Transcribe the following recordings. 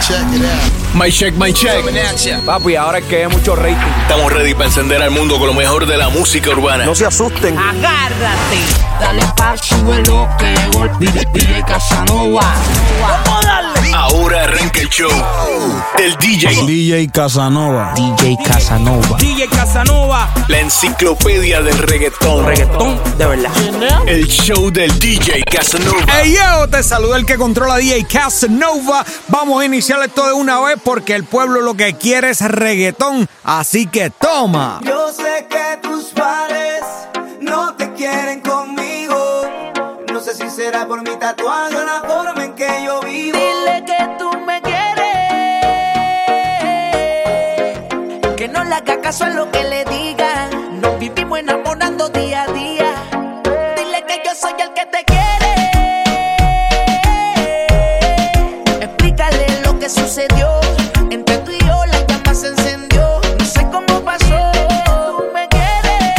My check, my check. Papi, ahora es que hay mucho rating. Estamos ready para encender al mundo con lo mejor de la música urbana. No se asusten. Agárrate. Dale pa' súbelo que llegó DJ Casanova. ¿Cómo darle? Ahora arranca el show del DJ Casanova. DJ Casanova. DJ Casanova. La enciclopedia del reggaetón. Reggaetón de verdad. El show del DJ Casanova. Hey yo, te saluda el que controla DJ Casanova. Vamos a iniciar esto de una vez porque el pueblo lo que quiere es reggaetón. Así que toma. Yo sé que tus padres no te quieren conmigo. No sé si será por mi tatuaje o la forma en que yo vivo. Dile que tú me quieres, que no le haga caso a lo que le digan. Nos vivimos enamorando día a día. Dile que yo soy el que te quiere. Explícale lo que sucedió. Entre tú y yo la llama se encendió. No sé cómo pasó. Tú me quieres,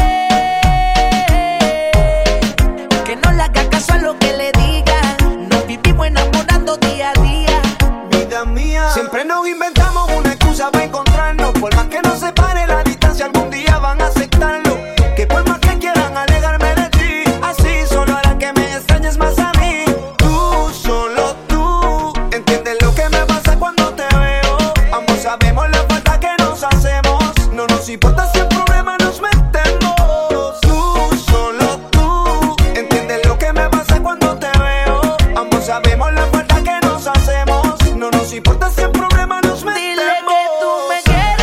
que no le haga caso a lo que le digan. Nos vivimos enamorando día a día. Vida mía, siempre nos inventamos una excusa para encontrarnos. Por más que nos separe la distancia, algún día van a aceptarlo. Que por más que quieran alejarme de ti, así solo hará que me extrañes más a mí. Tú, solo tú, entiendes lo que me pasa cuando te veo. Ambos sabemos la falta que nos hacemos. No nos importa si el problema nos metemos. Tú, solo tú, entiendes lo que me pasa cuando te veo. Ambos sabemos la falta que nos hacemos. No nos importa si el problema nos metemos. Dile que tú me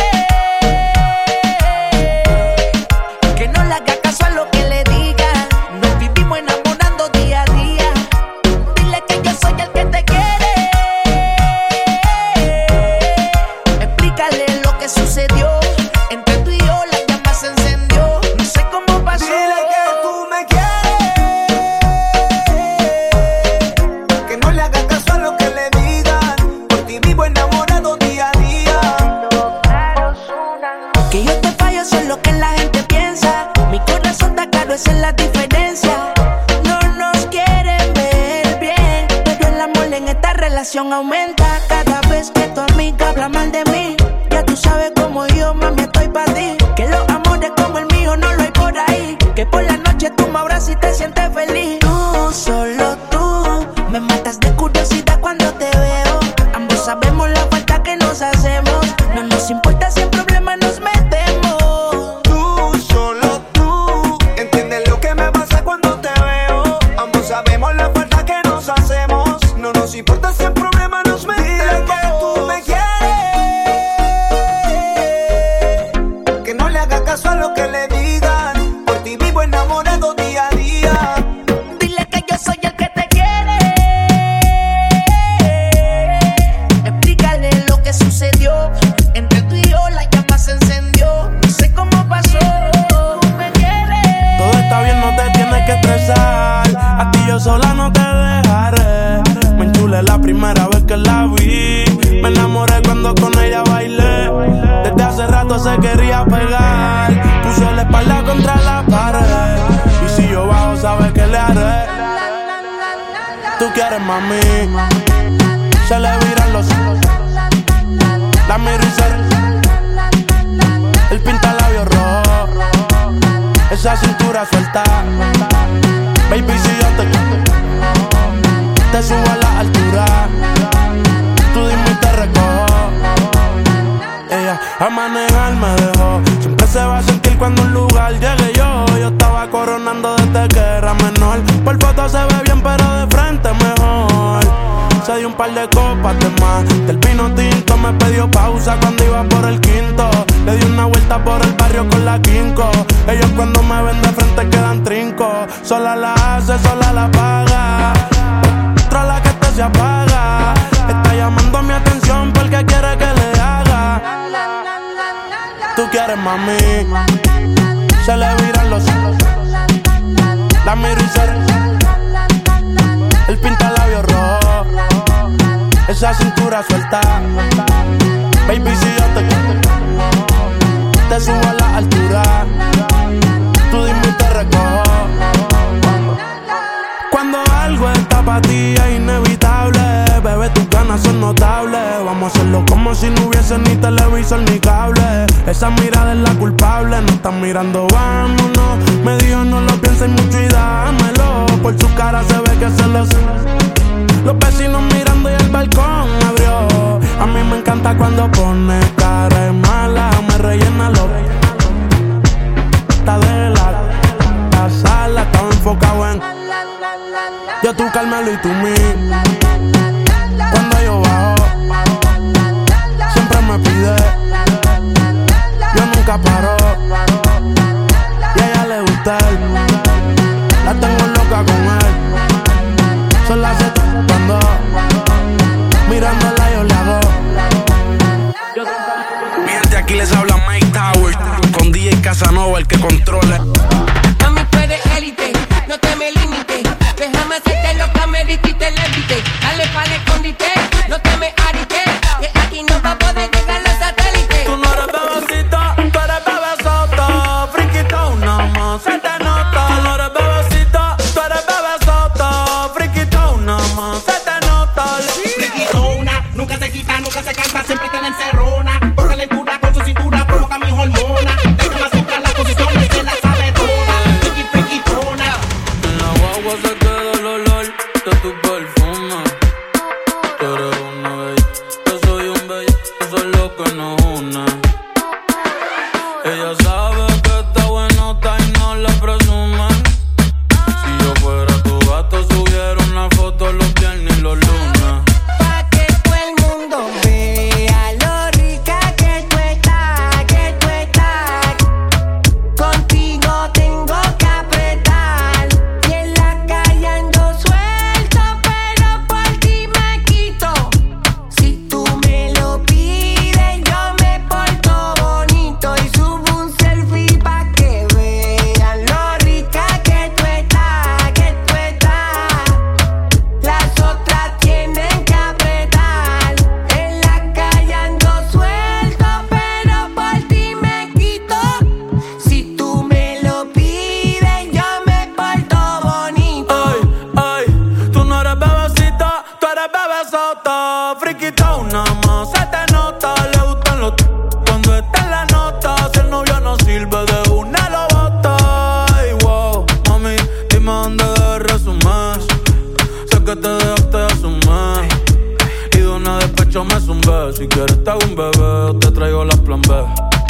quieres, que no le haga caso a lo que le digan. Nos vivimos enamorando día a día. Dile que yo soy el que te quiere. Explícale lo que sucedió. Entre tú y yo la llama se encendió. No sé cómo pasó. Dile que tú me quieres, que no le hagas caso a lo que le digan. Por ti vivo enamorado día a día. Que yo te fallo, eso es lo que la gente piensa. Mi corazón está claro, esa es la diferencia. No nos quieren ver bien, pero el amor en esta relación aumenta. Cada vez que tu amiga habla mal de mí, ya tú sabes como yo, mami, estoy para ti. Que los amores como el mío no lo hay por ahí. Que por la noche tú me abrazas y te sientes feliz. Tú, solo tú, me matas de curiosidad cuando te veo. Ambos sabemos la falta que nos hacemos. No nos importa si el problema nos metemos. Tú, solo tú, entiendes lo que me pasa cuando te veo. Ambos sabemos la falta que nos hacemos. No nos importa si el problema nos metemos. Dile que tú me quieres, que no le hagas caso a lo que le digan. Por ti vivo enamorado día a día. Dile que yo soy el que te quiere. Explícale lo que sucedió. Entre tú y yo la llama se encendió. No sé cómo pasó. Tú me quieres. Todo está bien, no te tienes que estresar. A ti yo sola no te dejaré. Me enchulé la primera vez que la vi. Me enamoré cuando con ella bailé. Desde hace rato se quería pegar. Puso la espalda contra la pared. Y si yo bajo, sabes que le haré. Tú quieres, mami. Se le viran los ojos. La miro y se el pinta labios rojo. Esa cintura suelta. Baby, si yo te subo a la altura. Tú dime y te recojo. Ella a manejar me dejó. Siempre se va a sentir cuando un lugar llegue yo. Yo estaba coronando desde que era menor. Por foto se ve bien, pero de frente mejor. Se dio un par de copas de más. Del vino tinto me pidió pausa cuando iba por el quinto. Le di una vuelta por el barrio con la quinco. Ellos cuando me ven de frente quedan trinco. Sola la hace, sola la paga. Otra la que este se apaga. Está llamando mi atención porque quiere que le haga. Tú quieres, mami. Se le viran los ojos. La miro y se el pinta labios rojo. Esa cintura suelta. Baby, si yo te subo a la altura. Tú dime y te recojo. Cuando algo está pa' ti es inevitable. Bebé, tus ganas son notables. Vamos a sol ni cable. Esa mirada es la culpable, no están mirando, vámonos. Me dijo no lo pienses mucho y dámelo. Por su cara se ve que se lo sé. Los vecinos mirando y el balcón abrió. A mí me encanta cuando pone cara de mala. Me rellena lo está de la sala. Estaba enfocado en yo tú Carmelo y tú mí. Cuando yo bajo siempre me pide. Yo nunca paro y a ella le gusta él. La tengo loca con él. Son las 7 cuando mirándola yo le hago. Mi gente, aquí les habla Mike Tower con DJ Casanova, el que controla. Mami, tú eres élite, no te me limites. Déjame hacerte lo que me dijiste, le invité. Dale pa'l escondite, no te me arites. Que aquí no va a poder llegar los satélites. Tú no eres bebecita, tú eres bebesota. Friquita una más, se te nota. Tú no eres bebecita, tú eres bebesota. Friquita una más, se te nota. Friquitona, nunca se quita, nunca se cansa, siempre te la encerrona. Por calentura con su cintura, provoca mi hormona. Déjame azúcar las posiciones, se la sabe toda. Friquitona. En la guagua se queda el olor de tu perfume. Tú eres una bella, yo soy un bello, eso es lo que nos une. Ella sabe que está buenota y no la presume. Si yo fuera tu gato, subiera una foto los viernes y los lunes. Pa' que todo el mundo vea lo rica que tú estás, que tú estás. Contigo tengo que apretar. Y en la calle ando suelto, pero por ti me quito. Si tú me lo pides, yo me porto bonito. Y subo un selfie pa' que vean lo rica que tú estás, que tú estás. Las otras tienen que apretar. En la calle ando suelto, pero por ti me quito. Si tú me lo pides, yo me porto bonito. Ay, tú no eres bebecita, tú eres bebesota. Friquita una más, se te nota. Le gustan los cuando está en la nota. Si el novio no sirve, de una lo bota. Ay, wow, mami, dime dónde debes resumir. Sé que te dejaste de asumir. Y de una despecho me zumbé. Si quieres te hago un bebé o te traigo las plan B.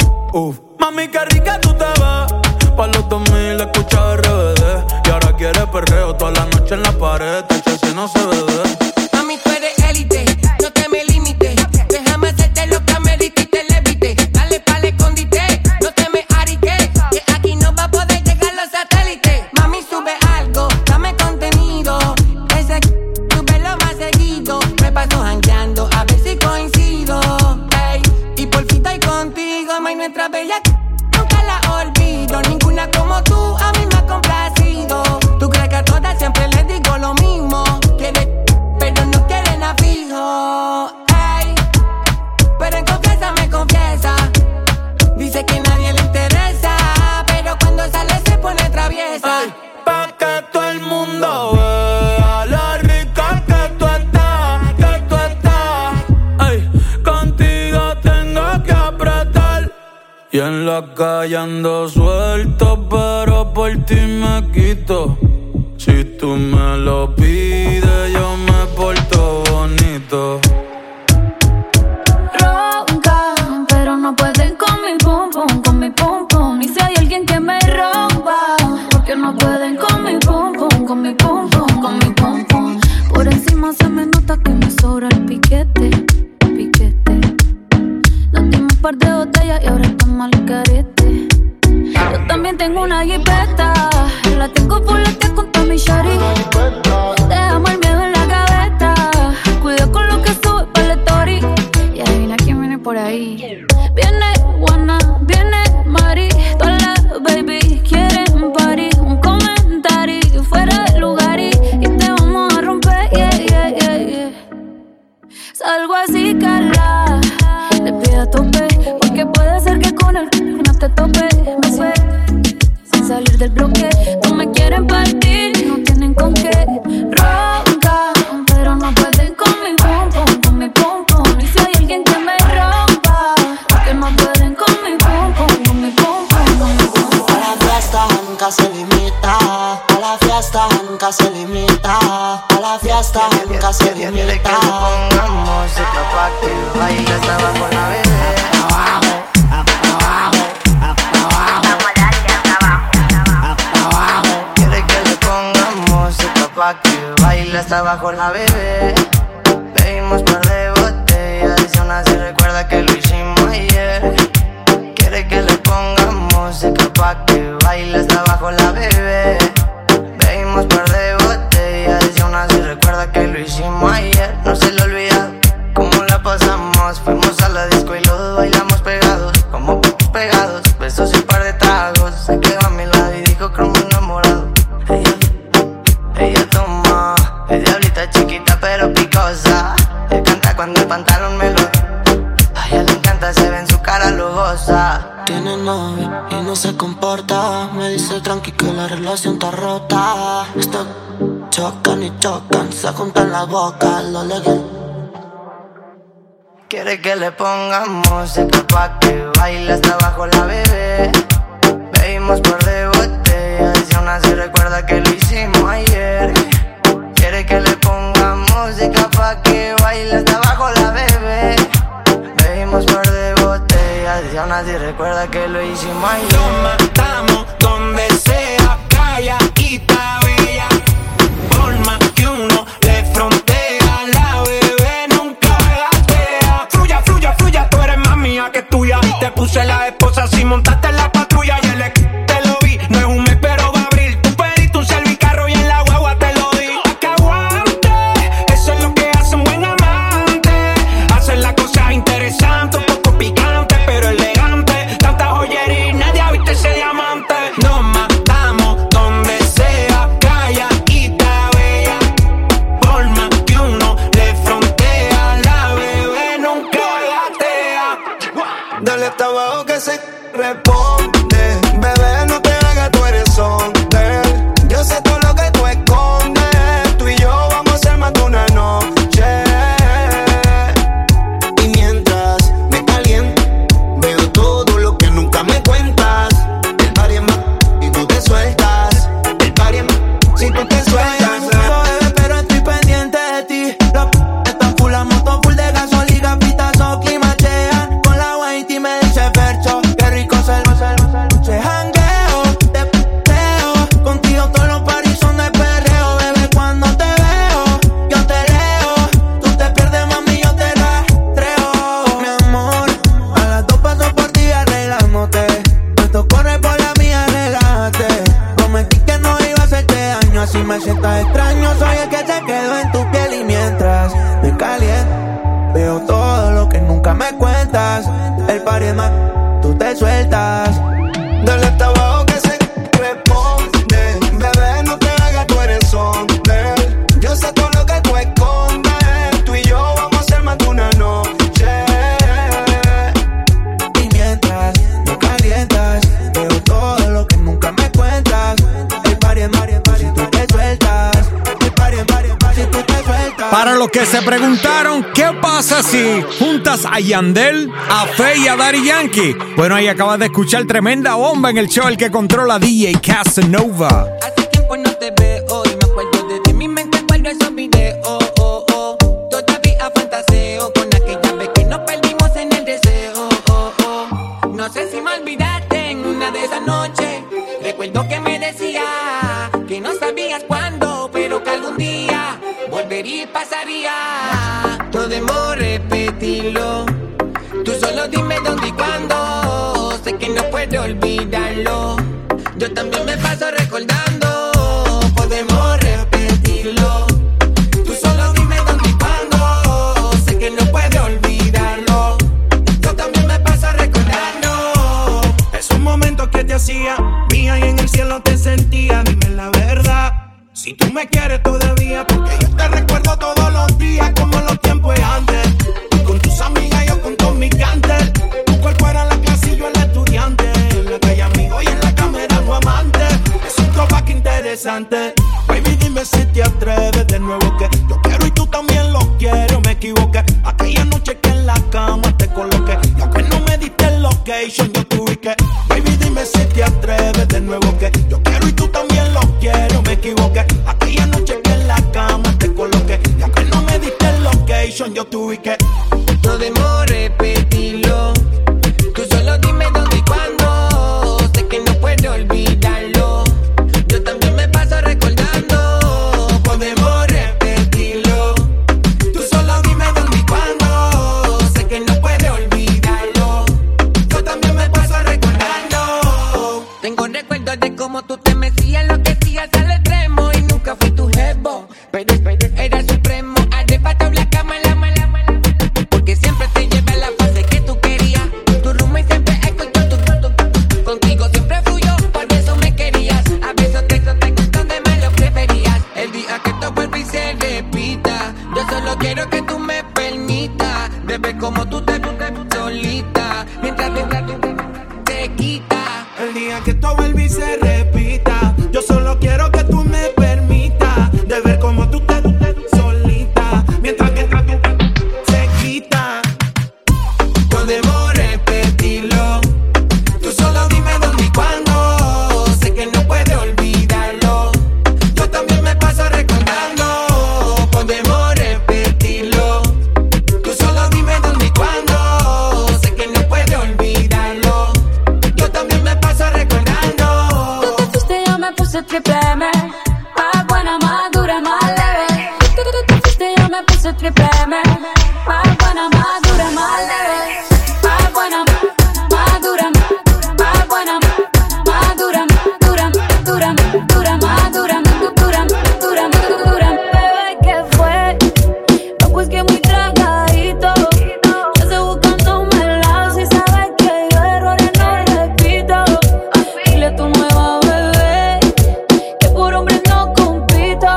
Mami, qué rica tú te ves. Pa' los 2000 escucha RBD. Y ahora quieres perreo toda la noche en la pared. Te eché si no se ve de. Mami, tú eres élite, no te me limites. Déjame hacerte lo que me dijiste, le evité. Dale pa'l escondite, no te me arites. Que aquí no va a poder llegar los satélites. Mami, sube algo, dame contenido. Ese súbelo más seguido. Me paso jangueando, a ver si coincido. Ey, y por fin estoy contigo, ma, y nuestra bella nunca la olvido. Ninguna como tú a mí me ha complacido. Tú crees que a todas siempre les digo lo mismo. Quieren, pero no quieren a fijo. Ey, pero en confianza me confiesa. Dice que nadie le interesa, pero cuando sale se pone traviesa. Ay, pa' que todo el mundo vea lo rica que tú estás, que tú estás. Ay, contigo tengo que apretar. Y en la calle ando suelto, pero por ti me quito. Si tú me lo pides, yo me porto bonito. Ronca, pero no pueden con mi pum pum, con mi pum pum. Y si hay alguien que me rompa, porque no pueden con mi pum pum, con mi pum pum, con mi pum pum. Por encima se me nota que me sobra el piquete, piquete. Nos dimos un par de botellas y ahora estamos al carete. Yo también tengo una jipeta, la tengo fuletea con toda mi shari. Dejamos el miedo en la gaveta, cuidado con lo que sube para la story. Y adivina quién viene por ahí. Viene Juana, viene Mari, todas las baby quieren party. Un comentario fuera de lugar y te vamos a romper, yeah, yeah, yeah, yeah. Salgo así, Carla, le pido a tope, porque puede ser que con el no te tope. Me fue sin salir del bloque, no me quieren partir, no tienen con qué. Ronca, pero no pueden con mi pum pum, con mi pum pum. Y si hay alguien que me rompa, porque no gusta, nunca se limita. Quiere que le pongamos música pa' que baile hasta abajo la bebé. Quiere que le pongamos música pa' que baile hasta abajo la bebé. Bebimos par de botellas y aún así recuerda que lo hicimos ayer. Quiere que le pongamos música pa' que baile hasta abajo la bebé. Bebimos par de botellas y aún así recuerda que lo hicimos ayer. No se le olvida cómo la pasamos. Fuimos a la disco y los dos bailamos pegados, como pegados. Besos y un par de tragos. Se quedó a mi lado y dijo cromo enamorado. Ella toma, es diablita chiquita pero picosa. Él canta cuando el pantalón me lo... A ella le encanta, se ve en su cara lujosa. Tiene novio y no se comporta. Me dice tranqui que la relación está rota. Chocan y chocan, se juntan la boca, lo legal. Quiere que le pongamos música pa' que baile hasta abajo la bebé. Bebimos par de botellas y aún así recuerda que lo hicimos ayer. Quiere que le pongamos música pa' que baile hasta abajo la bebé. Bebimos par de botellas y aún así recuerda que lo hicimos ayer. Nos matamos donde sea, calladita bella. Por más que uno le frontea, la bebé nunca gatea. Fluya, fluya, fluya, tú eres más mía que tuya. Te puse la esposa si montaste en la patrulla. Y el te lo vi, no es un mes pero va a abrir. Tú pediste un servicarro y en la guagua te lo di. Pa' que aguante, eso es lo que hace un buen amante. Hacer las cosas interesantes, un poco picante pero elegante. Tanta joyería y nadie ha visto ese diamante. Nos matamos donde sea, calladita bella. Por más que uno le frontea, la bebé nunca gatea. Dale hasta abajo que se responde. Bebé, no te hagas, tú eres hombre. Yo sé todo lo que tú escondes. Tú y yo vamos a ser más de una noche. Y mientras me caliento, veo todo lo que nunca me cuentas. El party es más y tú te sueltas. El party es más si tú te sueltas. Bebé, pero estoy pendiente de ti. Los están full, la moto full de gasolina, pitazo, climachean. Con la white y me dice Fercho, qué rico se jangueo, te peteo. Contigo todos los paris son de perreo. Bebé, cuando te veo, yo te leo. Tú te pierdes, mami, yo te rastreo. Mi amor, a las 2 paso por ti arreglándote. Esto corre por la mía, relájate. Prometí que no iba a hacerte daño, así me sientas extraño. Soy el que se quedó en tu piel y mientras me caliento, veo todo lo que nunca me cuentas. El party es más, tú te sueltas. Dale hasta abajo que se responde. Bebé, no te hagas, tú eres hombre. Yo sé todo lo que tú escondes. Tú y yo vamos a ser más de una noche. Y mientras me calientas, veo todo lo que nunca me cuentas. El party es más, si tú te sueltas. El party es más, si tú te sueltas. Para los que se preguntaron, ¿qué pasa si juntas a Yandel, a Feid y a Daddy Yankee? Bueno, ahí acabas de escuchar tremenda bomba en el show El que controla, DJ Casanova. Hace tiempo no te veo y me acuerdo de ti. Mi mente vuelve a esos videos. Todavía fantaseo con aquella vez que nos perdimos en el deseo. No sé si me olvidaste en una de esas noches. Recuerdo que me decía que no sabías cuándo, pero que algún día volvería y pasaría. No debo repetirlo. Tú solo dime dónde y cuándo. Sé que no puedo olvidarlo. Yo también me paso recordando. Podemos repetirlo. Tú solo dime dónde y cuándo. Sé que no puedo olvidarlo. Yo también me paso recordando. Esos momentos que te hacía mía y en el cielo te sentía. Dime la verdad, si tú me quieres todavía, porque yo te recuerdo todos los días como los tiempos de antes. Con tus amigas, yo con todos mis cantes. Tu cuerpo era la clase y yo el estudiante. En la calle amigo y en la cama era tu amante. Es un tropa que location yo te ubiqué. No demores repetirlo. Tú solo dime dónde y cuándo. Sé que no puedo olvidarlo. Yo también me paso recordando. Podemos repetirlo. Tú solo dime dónde y cuándo. Sé que no puedo olvidarlo. Yo también me paso recordando. Tengo recuerdos de cómo tú te mecías, lo que hacías al extremo. Y nunca fui tu jevo, pero era supremo. Arrebatado la cama, la mala. Porque siempre te llevé a la fase que tú querías. Tu roommate siempre escuchó tu. Contigo siempre fluyó, por eso me querías. A veces te donde más lo preferías. El día que todo vuelve y se repita, yo solo quiero que tú me permitas beber como tú te solita. Mientras te quita. El día que todo vuelve y se repita, yo solo quiero que tú me permitas de ver como tú te solita. Mientras tú se quita. Podemos repetirlo. Tú solo dime dónde y cuándo. Sé que no puedo olvidarlo. Yo también me paso recordando. Podemos repetirlo. Tú solo dime dónde y cuándo. Sé que no puedo olvidarlo. Yo también me paso recordando. Tú te fuiste, yo me puse triple M. Más buena, más dura, más leve. Tú te fuiste, yo me puse triple M. Más buena, más dura, más leve. Más buena, más dura, más buena, más dura, dura, dura, dura, más dura, dura, dura, dura. Bebé, ¿qué fue? No, pues que muy tragadito. Yo estoy buscándome el lado. Si sabes que yo errores no repito. Dile a tu nueva bebé que por hombre no compito.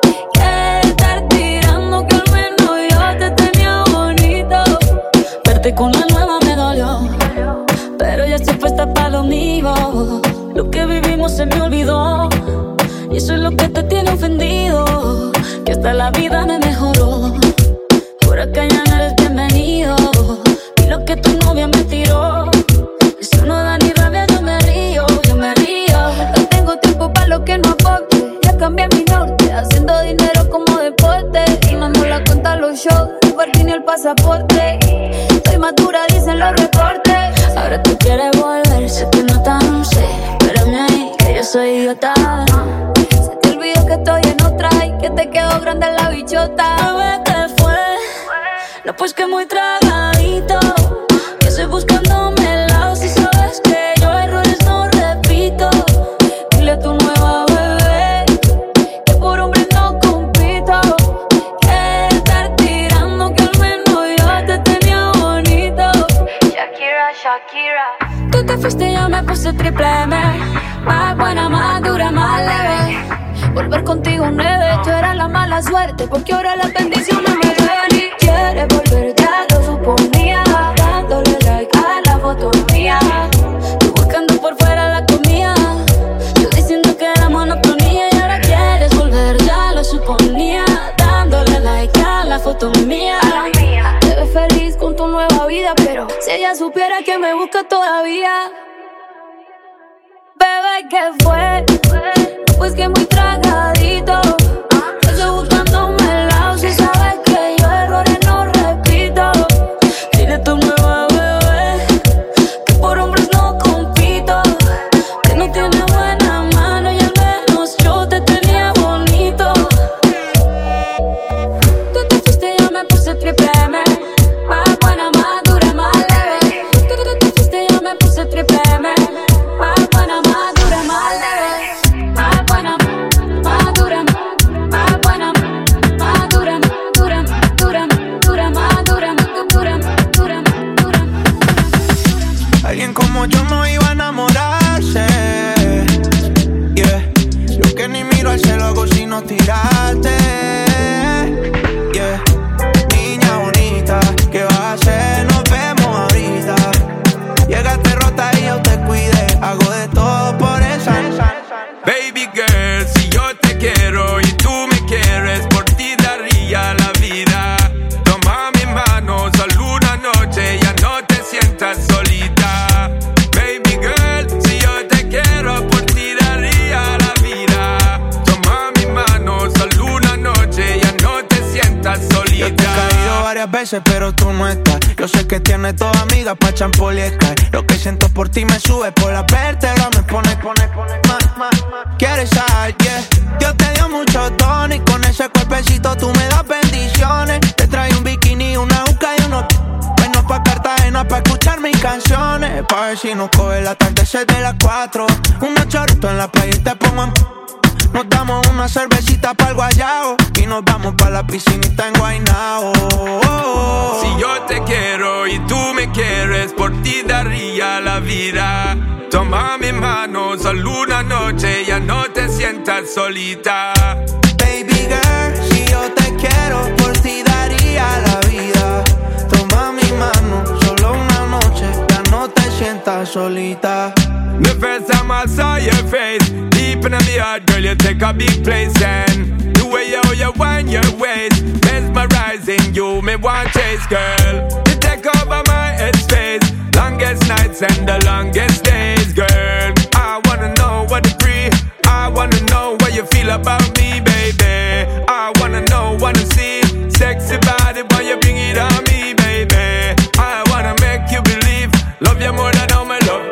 Que estar tirando que al menos yo te tenía bonito. Verte con la nueva me dolió, pero ya estoy puesta para lo mío. Lo que vivimos se me olvidó, y eso es lo que te tiene ofendido. Que hasta la vida me mejoró. Por acá ya no eres bienvenido. Y lo que tu novia me tiró, eso no da ni rabia, yo me río, yo me río. No tengo tiempo para lo que no aporte. Ya cambié mi norte, haciendo dinero como deporte. Y no nos la cuenta los shows, el parking y el pasaporte. Soy madura, dicen los reportes. Ahora tú quieres volver, sé que no tan sé. Espérame ahí, que yo soy idiota. Se te olvidó que estoy en otra y que te quedó grande la bichota. Bebé, ¿qué fue? No, pues que muy tragadito. Que estoy buscándome el lado. Si sabes que yo errores no repito. Dile a tu nueva bebé que por hombre no compito. Que estar tirando que al menos yo te tenía bonito. Shakira, Shakira. Tú te fuiste, yo me puse triple M. Más buena, más dura, más leve. Volver contigo nueve, tú eras la mala suerte, porque ahora las bendiciones me ven. Y quieres volver, ya lo suponía. Dándole like a la foto mía. Tú buscando por fuera la comida. Yo diciendo que era monotonía. Y ahora quieres volver, ya lo suponía. Dándole like a la foto mía. Te ves feliz con tu nueva vida, pero si ella supiera que me busca todavía. Bebé, ¿qué fue? Pues que muy tragadito. Yo estoy buscándome el lado. Si sabes que yo errores no repito. Dile a tu nueva bebé que por hombres no compito. Que no tiene buena mano y al menos yo te tenía bonito. Tú te fuiste, yo me puse triple M. Más buena, más dura, más leve. Tú te fuiste, yo me puse triple M. Más buena, más dura, más leve. Más buena, más dura, más buena, más dura, dura, dura, dura, más dura, dura, dura, dura. Alguien como yo no iba a enamorarse. Yeah. Yo que ni miro al cielo hago sino tirarte. Yeah. Niña bonita, ¿qué vas a hacer? Nos vemos ahorita. Llegaste rota y yo te cuidé. Hago de todo por esa. Baby girl, si yo te quiero y tú me quieres, por ti daría la vida. Toma mi mano, solo una noche, ya no te sientas solita. Baby girl, si yo te quiero, por ti daría la vida. Toma mi mano, solo una noche, ya no te sientas solita. Yo te he caído varias varias veces, pero tú no estás. Yo sé que tienes toda amigas pa' champoliescar. Lo que siento por ti me sube por la vértebra, me pone más. Quieres sal, yeah. Dios te dio muchos dones y con ese cuerpecito tú me das bendiciones. Te trae un bikini, una juca y unos buenos pa' Cartagena pa' escuchar mis canciones. Pa' ver si nos coge el atardecer de las 4. Unos chorritos en la playa y te pongo en... Nos damos una cervecita pa'l guayao y nos vamos pa' la piscinita en Guaynao. Si yo te quiero y tú me quieres, por ti daría la vida. Toma mi mano, solo una noche, ya no te sientas solita. Baby girl, si yo te quiero, por ti daría la vida. Toma mi mano, solo una noche, ya no te sientas solita. The first time I saw your face, deep in my heart, girl, you take a big place. And the way how you wind your waist, mesmerizing you, me want chase, girl. You take over my headspace, longest nights and the longest days, girl. I wanna know what to breathe, I wanna know what you feel about me, baby. I wanna know, wanna see, sexy body when you bring it on me, baby. I wanna make you believe, love you more than all my love.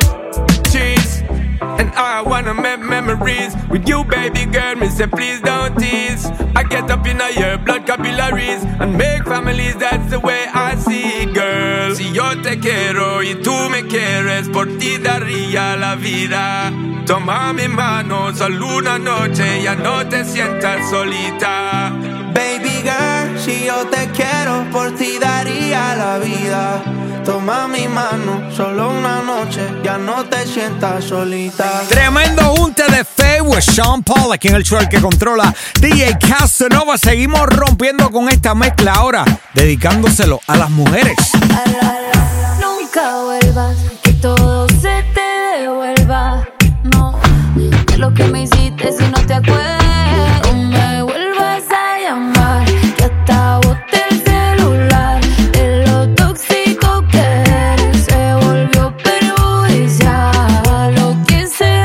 And I wanna make memories with you, baby girl. Me say please don't tease. I get up in your blood capillaries and make families. That's the way I see it, girl. Si yo te quiero y tú me quieres, por ti daría la vida. Toma mi mano, solo una noche, ya no te sientas solita. Baby girl, si yo te quiero, por ti daría la vida. Toma mi mano, solo una noche, ya no te sientas solita. Tremendo junte de Faye with Sean Paul aquí en el show El que controla DJ Casanova. Seguimos rompiendo con esta mezcla ahora, dedicándoselo a las mujeres. Nunca vuelvas, que todo se te devuelva. No, de lo que me hiciste si no te acuerdas. No me vuelvas a llamar, que hasta boté el celular. De lo tóxico que eres, se volvió perjudicial. Lo que se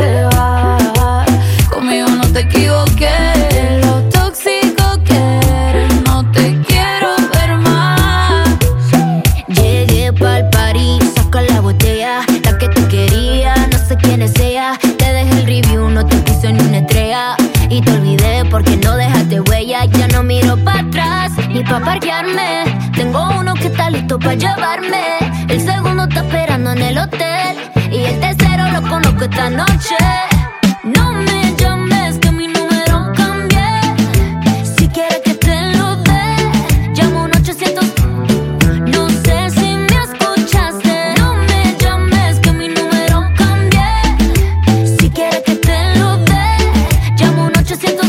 va, conmigo no te equivoqué. De lo tóxico que eres, no te quiero ver más. Llegué pa'l party, saca la botella, la que te quería, no sé quién es ella. Te dejé el review, no te puse ni una estrella. Y te olvidé porque no dejaste huella. Ya no miro para atrás, ni pa' parquearme. Tengo uno que está listo pa' llevarme. El segundo está esperando en el hotel. Y el tercero lo conozco esta noche. No me llames que mi número cambié. Si quieres que te lo dé, llamo un 800. No sé si me escuchaste. No me llames que mi número cambié. Si quieres que te lo dé, llamo un 800.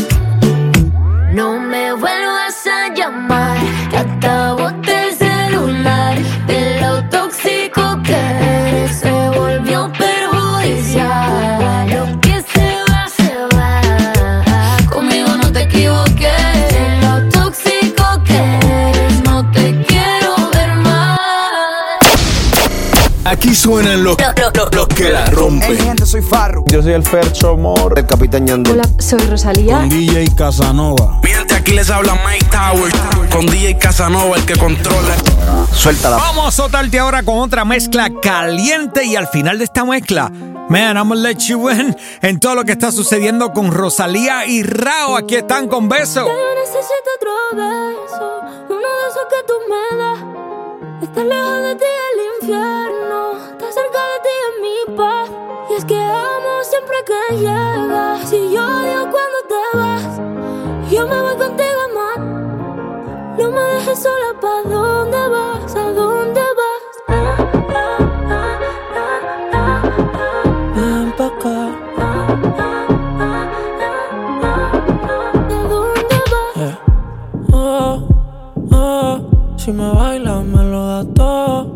No me vuelvas a llamar, que hasta boté el celular. De lo tóxico que eres, se volvió perjudicial. Lo que se va, conmigo no te equivoqué. De lo tóxico que eres, no te quiero ver más. Aquí suenan los que la rompen. Hey, gente, soy Farru. Yo soy el Fercho Mor, el Capitán Yandel. Hola, soy Rosalía. Con DJ Casanova. Miren, aquí les habla Mike Towers. Con DJ Casanova, el que controla. Suéltala. Vamos a soltarte ahora con otra mezcla caliente y al final de esta mezcla, man, I'm gonna let you in en todo lo que está sucediendo con Rosalía y Rao. Aquí están con beso. Yo necesito otro beso, uno de esos que tú me das. Estar lejos de ti es el infierno, estar cerca de ti es mi paz. Y es que amo siempre que llegas. Si yo odio cuando te vas, yo me voy contigo más. No me dejes sola, ¿pa' dónde vas? ¿A dónde vas? Ven pa' acá. ¿A dónde vas? Yeah. Si me bailas me lo das todo.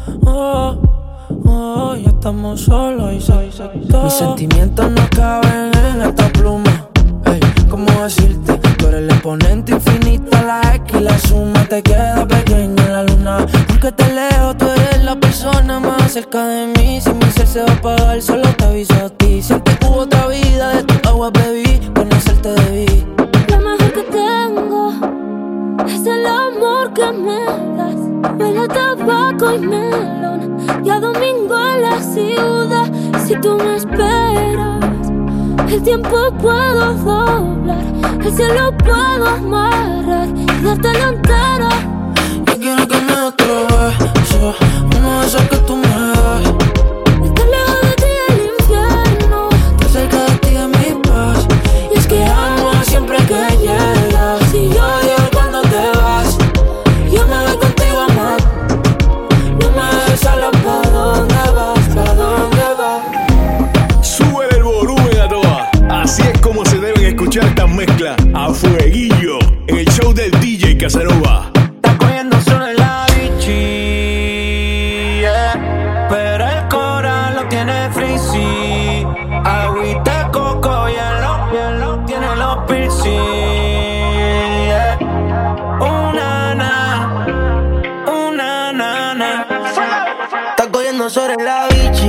Ya estamos solos y se todo. Mis sentimientos no caben en esta pluma. Ey, ¿cómo decirte? Tú eres el exponente infinito, la X y la suma te queda pequeña en la luna. Porque te leo, tú eres la persona más cerca de mí. Si mi ser se va a apagar, solo te aviso a ti. Siempre hubo otra vida, de tu agua bebí, conocerte debí. Lo mejor que tengo es el amor que me das. Huele a tabaco y melón y a domingo en la ciudad. Si tú me esperas, el tiempo puedo doblar, el cielo puedo amarrar y dártelo entero. Yo quiero que me otro beso, uno de esos que tú me das. Estar lejos de ti el infierno, estar cerca de ti es mi paz. y es que amo siempre que llegas. Si yo llego cuando te vas, Yo me voy contigo a más. no me dejes sola. ¿Pa' dónde vas? ¿Pa' dónde vas? Sube el volumen a toa. Así es como se deben escuchar estas mezclas a fueguillo en el show del DJ Casanova. Está cogiendo solo en la bichi, yeah. Pero el coral lo tiene frizzy. Agüita de coco y hielo tiene los piercing, yeah. Una nana. Está cogiendo sobre la bichi,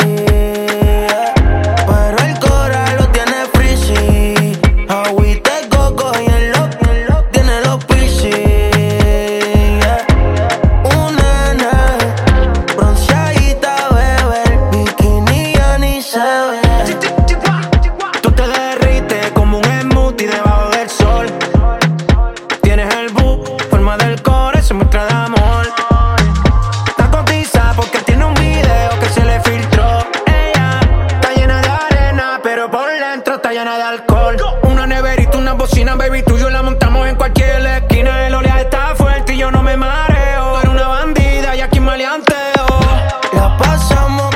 pero el coral lo tiene frizzy. Agüita de coco y el tiene los piercing, yeah. Una bronceadita, bebé, el bikini ya ni se ve. Tú te derrites como un smoothie debajo del sol. Tienes el forma del core, se muestra de amor. La cotiza porque tiene un video que se le filtró. Ella está llena de arena, pero por dentro está llena de alcohol. Una neverita, una bocina, baby, tú y yo la montamos en cualquier esquina. El oleaje está fuerte y yo no me mareo. Tú eres una bandida y aquí maleanteo. La pasamos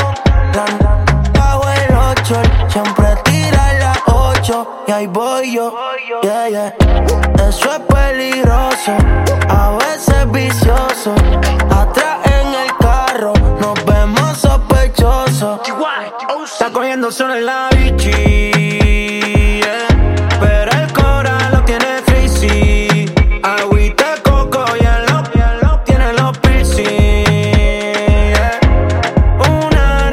bajo el 8, siempre tira las 8 y ahí voy yo, yeah. Eso es peligroso, a veces vicioso. Atrás en el carro nos vemos sospechosos. Está cogiendo solo en la bichi, yeah. Pero el coral lo tiene frizzy. Agüita de coco y hielo tiene los piercing, yeah. Una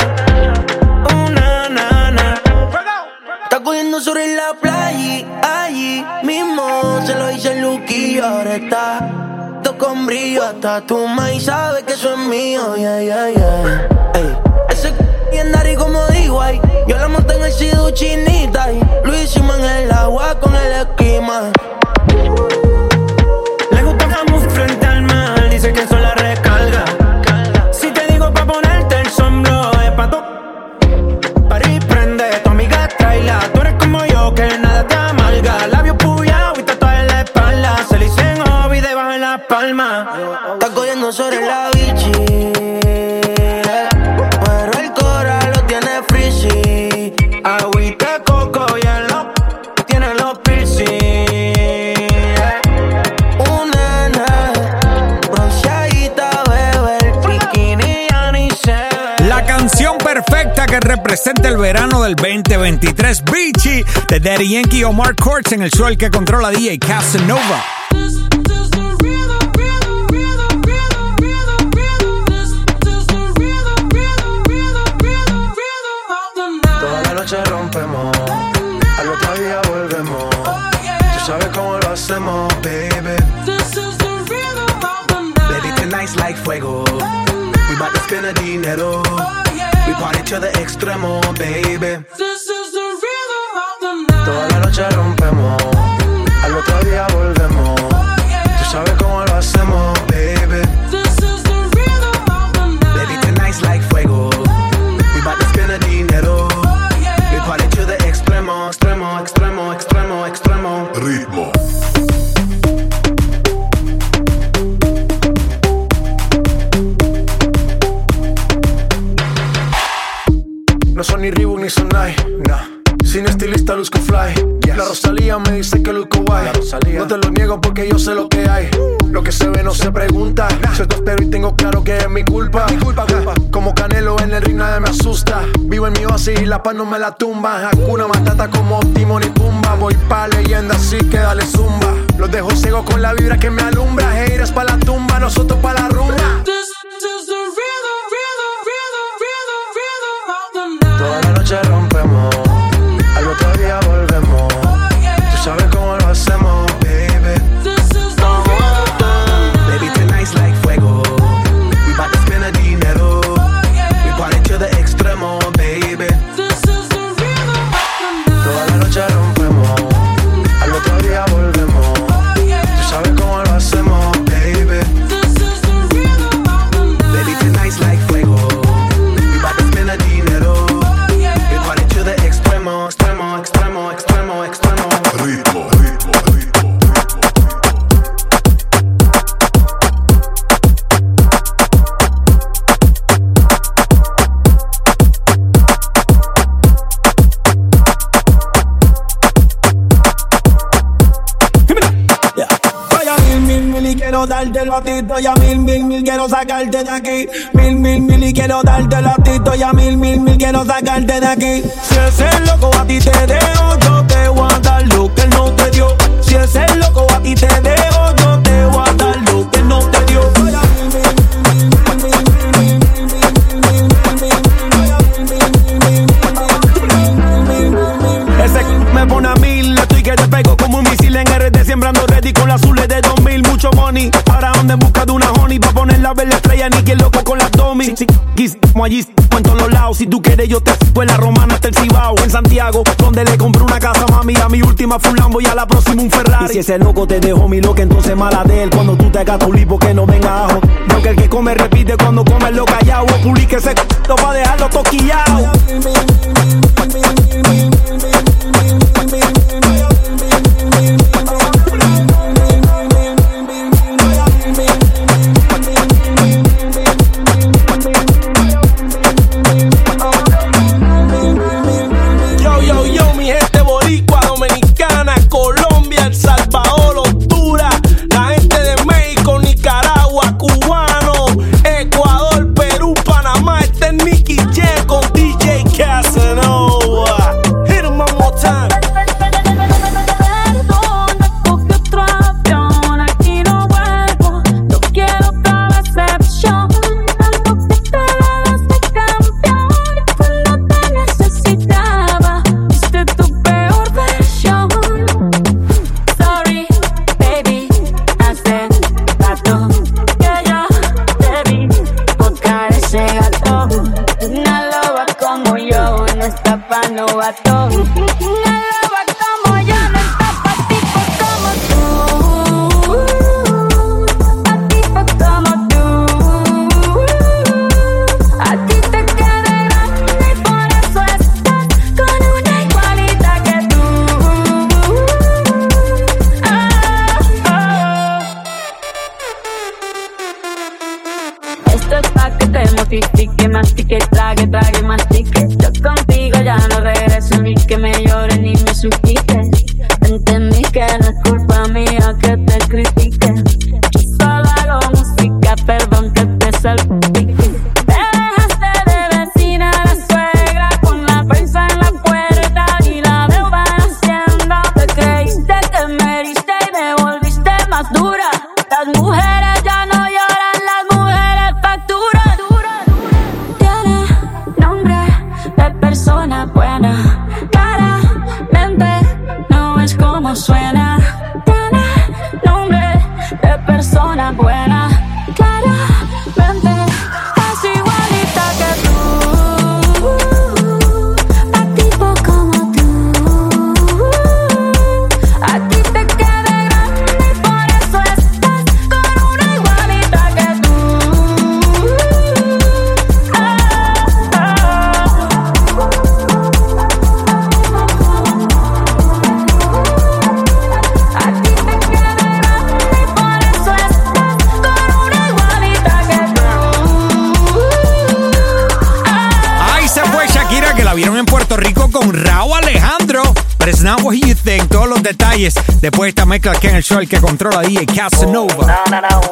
nana. Está cogiendo sobre la playa, allí mismo se lo hice el Luquillo. Ahora está todo con brillo, hasta tu maíz sabe que eso es mío, yeah. Ey, ese bien Dari como digo, ay, yo la monté en el Sidu chinita y lo hicimos en el agua con el esquema. Le gusta la música frente al mar, dice que eso la recarga. Si te digo pa' ponerte el sombro, es pa' tu party prende, tu amiga tráela. Tú eres como yo, que nada te amarga. Labios puyados y tatuajes en la espalda. Se le dicen hobby debajo en la palma. Está cogiendo sobre la bichi, pero el coral lo tiene frizzy. Agüita de coco y hielo tiene los piercing, yeah. Una bronceadita, bebé, el bikini ya ni se ve. La canción perfecta que representa el verano del 2023, Beachy, de Daddy Yankee y Omar Courtz en el show El que controla DJ Casanova. Toda la noche rompemos, al otro día volvemos. Tú sabes cómo lo hacemos, baby. Baby, tonight's like fuego. We bout to spend the dinero. We party to the extremo, baby. Toda la noche rompemos, al otro día volvemos. Tú sabes cómo lo hacemos, baby. Baby, tonight's like fuego. We bout to spend the dinero. We party to the extremo, extremo. Ritmo. No son ni Reebok ni Sonai, nah. Sin estilista luzco fly, yes. La Rosalía me dice que luzco guay. No te lo niego porque yo sé lo que hay. Lo que se ve no se pregunta. Soy tostero y tengo claro que es mi culpa. Como Canelo en el ring nadie me asusta. Vivo en mi oasis y la paz no me la tumba. Hakuna Matata como Timon y Pumba. Voy pa' leyenda así que dale zumba. Los dejo ciego con la vibra que me alumbra. Haters pa' la tumba, nosotros pa' la rumba. Toda la noche rompemos, al otro día volvemos. Tú sabes cómo lo hacemos, baby. quiero dártelo a ti. Estoy a mil, quiero sacarte de aquí. Mil y quiero dártelo a ti. Estoy a mil, quiero sacarte de aquí. Si ese loco a ti te dejo, yo te voy a dar lo que él no te dio. Si ese loco a ti te dejo, yo te voy a dar lo que él no te dio. Ese me pone a 1000, estoy que te pego como un misil en RD, sembrando ready con las azules de 2000, mucho money. Ahora ando en busca de una honey, pa' ponerla a ver la estrella, ni que loco con las domis. Quisimo allí, en todos los lados, si tú quieres yo te fue la Romana hasta el Cibao. En Santiago, donde le compré una casa, mami, a mi última fue un Lambo y a la próxima un Ferrari. Y si ese loco te dejó mi loca, entonces mala de él, cuando tú te hagas tu lipo que no venga ajo. Porque el que come repite cuando come lo callao, o publique ese c***o pa' dejarlo toquillao. Yo, mi gente boricua, dominicana, Colombia, El Salvador, Honduras, la gente de México, Nicaragua, cubano, Ecuador, Perú, Panamá, este es Nicky Jam con DJ Casanova. Hit him one more time. Mastique, mastique, trague, trague, mastique. Yo contigo ya no regreso, ni que me llore ni me suplique. Entendí que no es culpa mía que te critique. Yo solo hago música, perdón que te salpique. Te dejaste de vecina la suegra, con la prensa en la puerta y la deuda en Hacienda. Te creíste que me heriste y me volviste más dura. Las mujeres ya no lloran, las mujeres facturan. Persona buena, claramente no es como suena. Tiene nombre de persona buena, claramente es igualita que tú. A tipo como tú, a ti te queda grande y por eso estás con una igualita que tú. La vieron en Puerto Rico con Rauw Alejandro. But it's not what you think. Todos los detalles después de esta mezcla aquí en el show, el que controla DJ Casanova.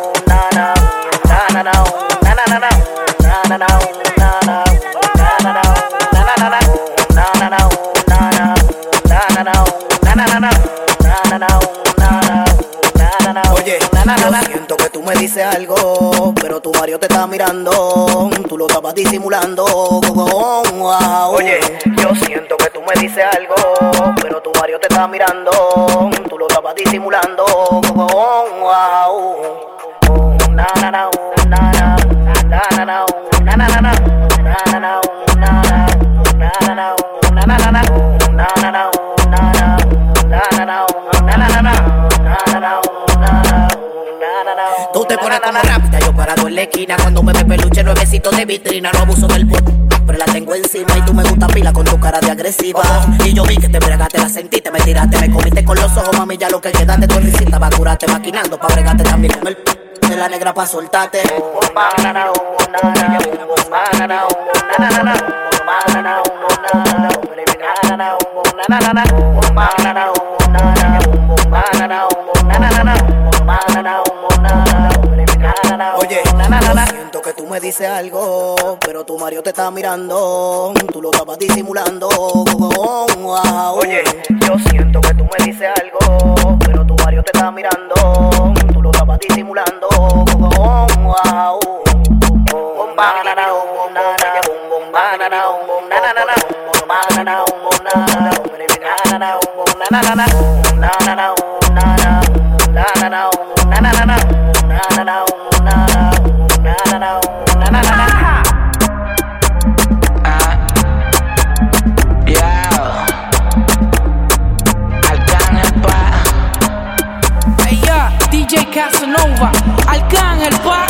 Oye, yo siento que tú me dices algo, pero tu marido te está mirando, tú lo estabas disimulando. Oye, yo siento que tú me dices algo, pero tu marido te está mirando, tú lo estabas disimulando. Tú te pones como rápida, yo parado en la esquina. Cuando me ve peluche, nuevecito de vitrina. No abuso del pot, pero la tengo encima. Y tú me gusta pila con tu cara de agresiva. Y yo vi que te bregaste, la sentiste, me tiraste, me comiste con los ojos, mami. Ya lo que queda de tu risita va a curarte, maquinando pa' bregarte también con el de la negra pa' soltarte. Oye, siento que tú me dices algo, pero tu Mario te está mirando. Tú lo estabas disimulando. Oye, yo siento que tú me dices algo, pero tu Mario te está mirando. Tú lo estabas disimulando. DJ Casanova, Arcángel Pa.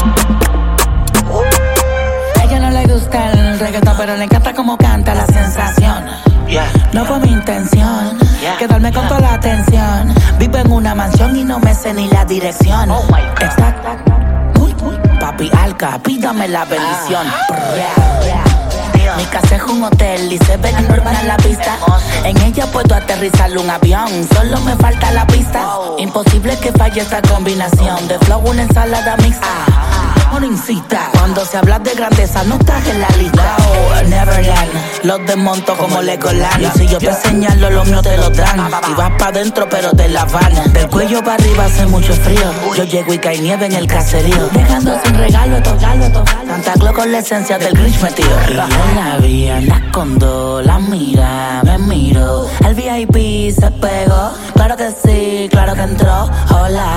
A ella no le gusta el reggaetón, pero le encanta como canta la sensación. No fue mi intención quedarme con toda la atención. Vivo en una mansión y no me sé ni la dirección. Está papi Alca, pídame la bendición. Mi casa es un hotel y se ve normal en la pista. En ella puedo aterrizar un avión, solo me falta la pista. Imposible que falle esta combinación de flow, una ensalada mixta. No incita, cuando se habla de grandeza no estás en la lista. Neverland, los desmonto como Legoland. Y si yo te señalo, los míos te lo dan. Y vas pa' dentro pero te la van. Del cuello para arriba hace mucho frío. Yo llego y cae nieve en el caserío, dejando sin regalo estos Santa Claus con la esencia del Grinch metido. Y yo la vi, anda con dos, la mira, me miro. El VIP se pegó, claro que sí, claro que entró. Hola,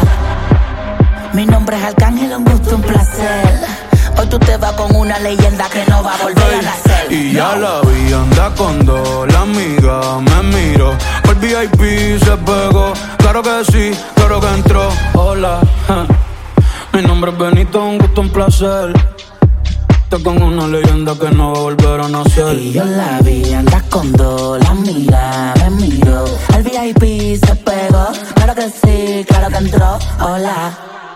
mi nombre es Arcángel, un gusto, un placer. Hoy tú te vas con una leyenda que no va a volver a nacer. Y ya la vi, anda con dos, la amiga me miró. El VIP se pegó, claro que sí, claro que entró. Hola, mi nombre es Benito, un gusto, un placer. Estoy con una leyenda que no va a volver a nacer. Y yo la vi, anda con dos, la amiga me miró. El VIP se pegó, claro que sí, claro que entró. Hola,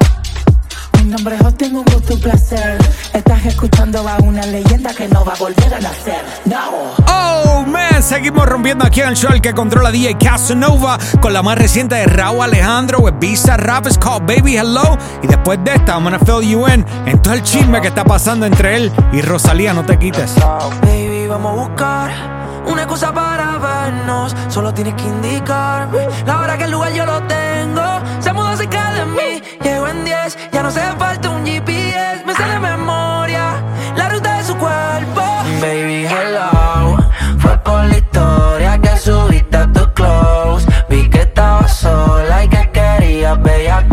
mi nombre es Austin, un gusto, un placer. Estás escuchando a una leyenda que no va a volver a nacer. No. Oh man, seguimos rompiendo aquí en el show el que controla DJ Casanova con la más reciente de Raúl Alejandro with B-Side Rap, it's called Baby Hello. Y después de esta, I'm gonna fill you in todo el chisme que está pasando entre él y Rosalía, no te quites. Baby, vamos a buscar una excusa para vernos. Solo tienes que indicarme la hora que el lugar yo lo tengo. Se mudó cerca de mí, llego en 10. Ya no hace falta un GPS, me sale de memoria la ruta de su cuerpo. Baby, hello, fue por la historia que subiste a tu close. Vi que estabas sola y que querías bella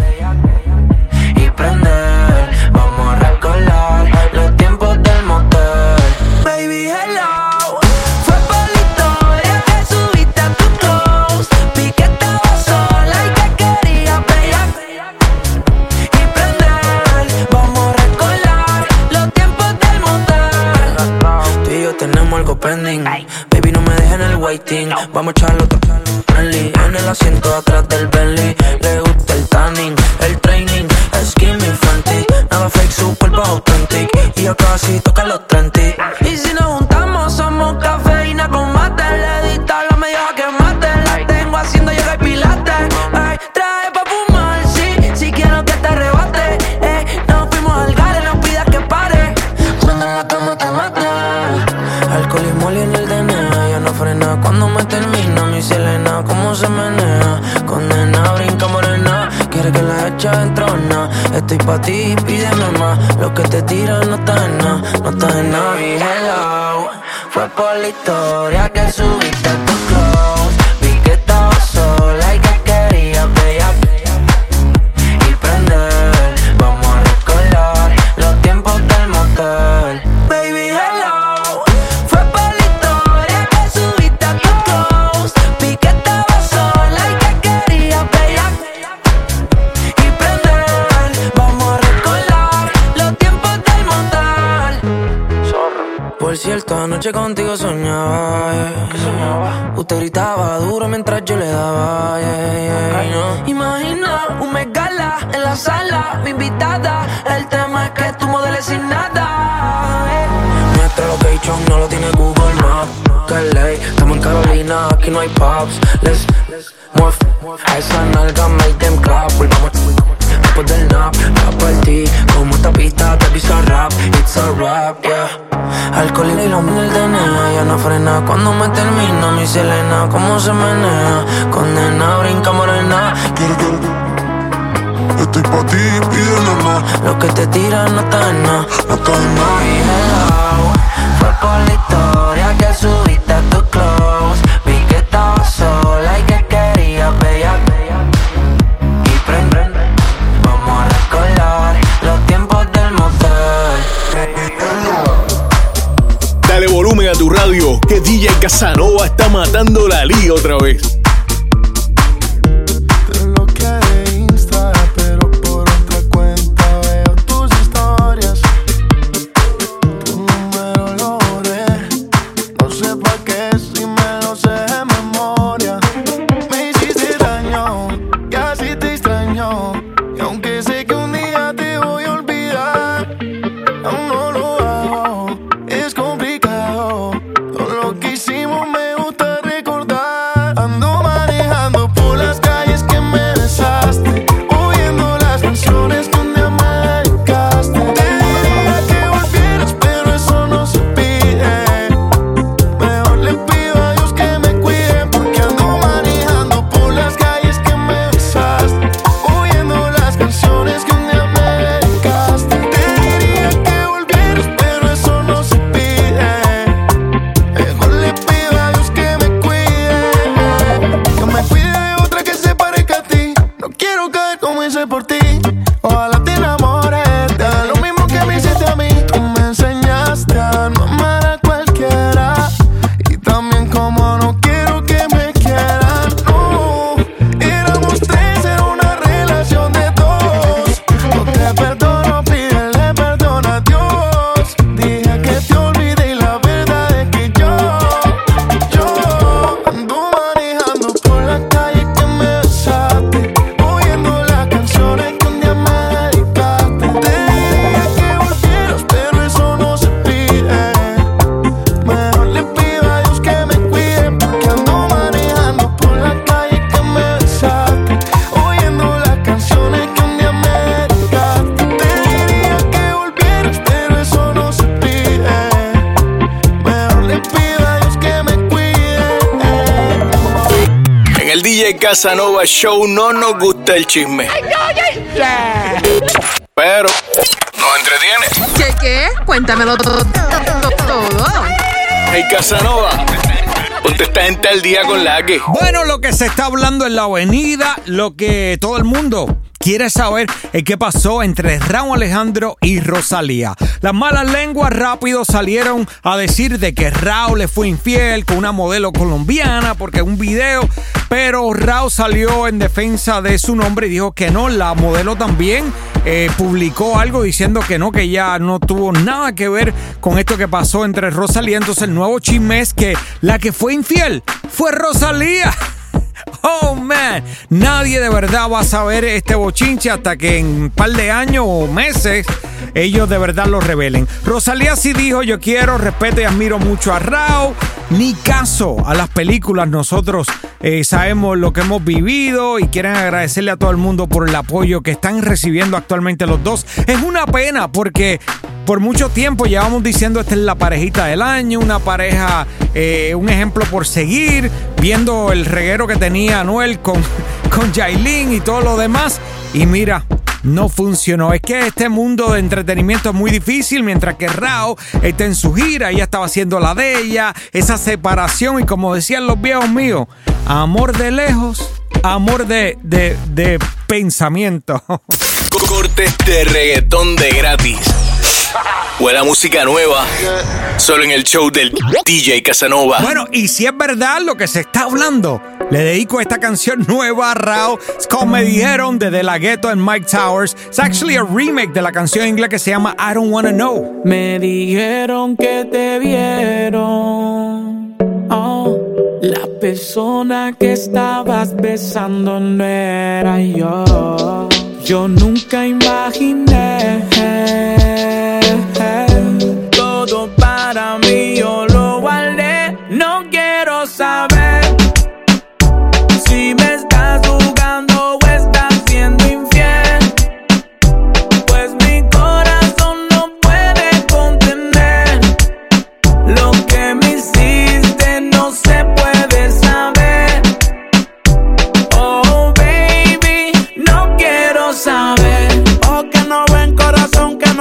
y prender. Vamos a recordar los tiempos del motel. Baby, hello, fue por la historia que subiste a tu close. Vi que estabas sola y que querías bella y prender. Vamos a recordar los tiempos del motel. Tú y yo tenemos algo pending. Baby, no me dejes en el waiting. Vamos a echarlo otro friendly en el asiento atrás del Bentley. Le gusta el tanning, el training, skinny frantic. Nada fake, su cuerpo authentic. Y ya casi toca los 30. Y si nos juntamos somos cafeína con mate. Le dista la media que mate. La tengo haciendo yoga y pilates. Ay, trae pa' fumar, sí. Si quiero que te arrebate. Nos fuimos al gare, no pidas que pare. Cuando en la cama te mate. Alcohol y moli en el DNA. Ya no frena cuando me termina mi Selena. Cómo se menea, condena, brinca morena. Quiere que la echa en trona. Estoy pa' ti, pídeme más. Lo que te tiran no está en nada, no está en nada. Y hello, fue por la historia que subiste a tu close. Vi que estabas sola y que querías bella y prender. Vamos a recordar los tiempos del motel. Baby, hello, fue por la historia que subiste a tu close. Vi que estabas sola y que querías bella y prender. Vamos a recordar los tiempos del motel. Por cierto, anoche contigo soñaba, Usted gritaba duro mientras yo le daba, no. Imagina un megala en la sala, mi invitada. El tema es que tú modeles sin nada, Nuestra location no lo tiene Google Maps. Que ley, estamos en Carolina, aquí no hay pubs. Let's morph, a esa nalga make them clap. Volvamos, después del nap. Va por ti, como esta pista te piso rap. It's a rap, yeah. Alcohol y lo mío el DNA, ya no frena. Cuando me termina mi Selena, cómo se menea. Condena, brinca morena. Estoy pa' ti, pídele más. Lo que te tiran no está en nada. No está en nada. Fue por la historia que subiste a tu close. Vi que estabas sola y que querías bella. Y prende, vamos a recordar los tiempos del motel. Dale volumen a tu radio, que DJ Casanova está matando la liga otra vez. Casanova Show no nos gusta el chisme, pero nos entretiene. ¿Qué? Cuéntamelo todo. Hey Casanova, ponte esta gente al día con la que. Bueno, lo que se está hablando en la avenida, lo que todo el mundo quiere saber es qué pasó entre Rauw Alejandro y Rosalía. Las malas lenguas rápido salieron a decir de que Rauw le fue infiel con una modelo colombiana porque un video, pero Rauw salió en defensa de su nombre y dijo que no. La modelo también publicó algo diciendo que no, que ya no tuvo nada que ver con esto que pasó entre Rosalía. Entonces el nuevo chisme es que la que fue infiel fue Rosalía. Oh man, nadie de verdad va a saber este bochinche hasta que en un par de años o meses ellos de verdad lo revelen. Rosalía sí dijo: yo quiero, respeto y admiro mucho a Rauw. Ni caso a las películas, nosotros sabemos lo que hemos vivido y quieren agradecerle a todo el mundo por el apoyo que están recibiendo actualmente los dos. Es una pena porque por mucho tiempo llevamos diciendo esta es la parejita del año, una pareja, un ejemplo por seguir, viendo el reguero que tenía Anuel con Yailin y todo lo demás, y mira, no funcionó. Es que este mundo de entretenimiento es muy difícil. Mientras que Rauw está en su gira, ella estaba haciendo la de ella, esa separación, y como decían los viejos míos, amor de lejos, amor de pensamiento. Cortes de reggaetón de gratis. Buena música nueva, solo en el show del DJ Casanova. Bueno, y si es verdad lo que se está hablando, le dedico esta canción nueva a Rauw. Es como Me Dijeron, de De La Ghetto and Mike Towers. Es actually a remake de la canción en inglés que se llama I Don't Wanna Know. Me dijeron que te vieron. Oh, la persona que estabas besando no era yo. Yo nunca imaginé. Todo para mí yo lo guardé. No quiero saber si me estás jugando o estás siendo infiel.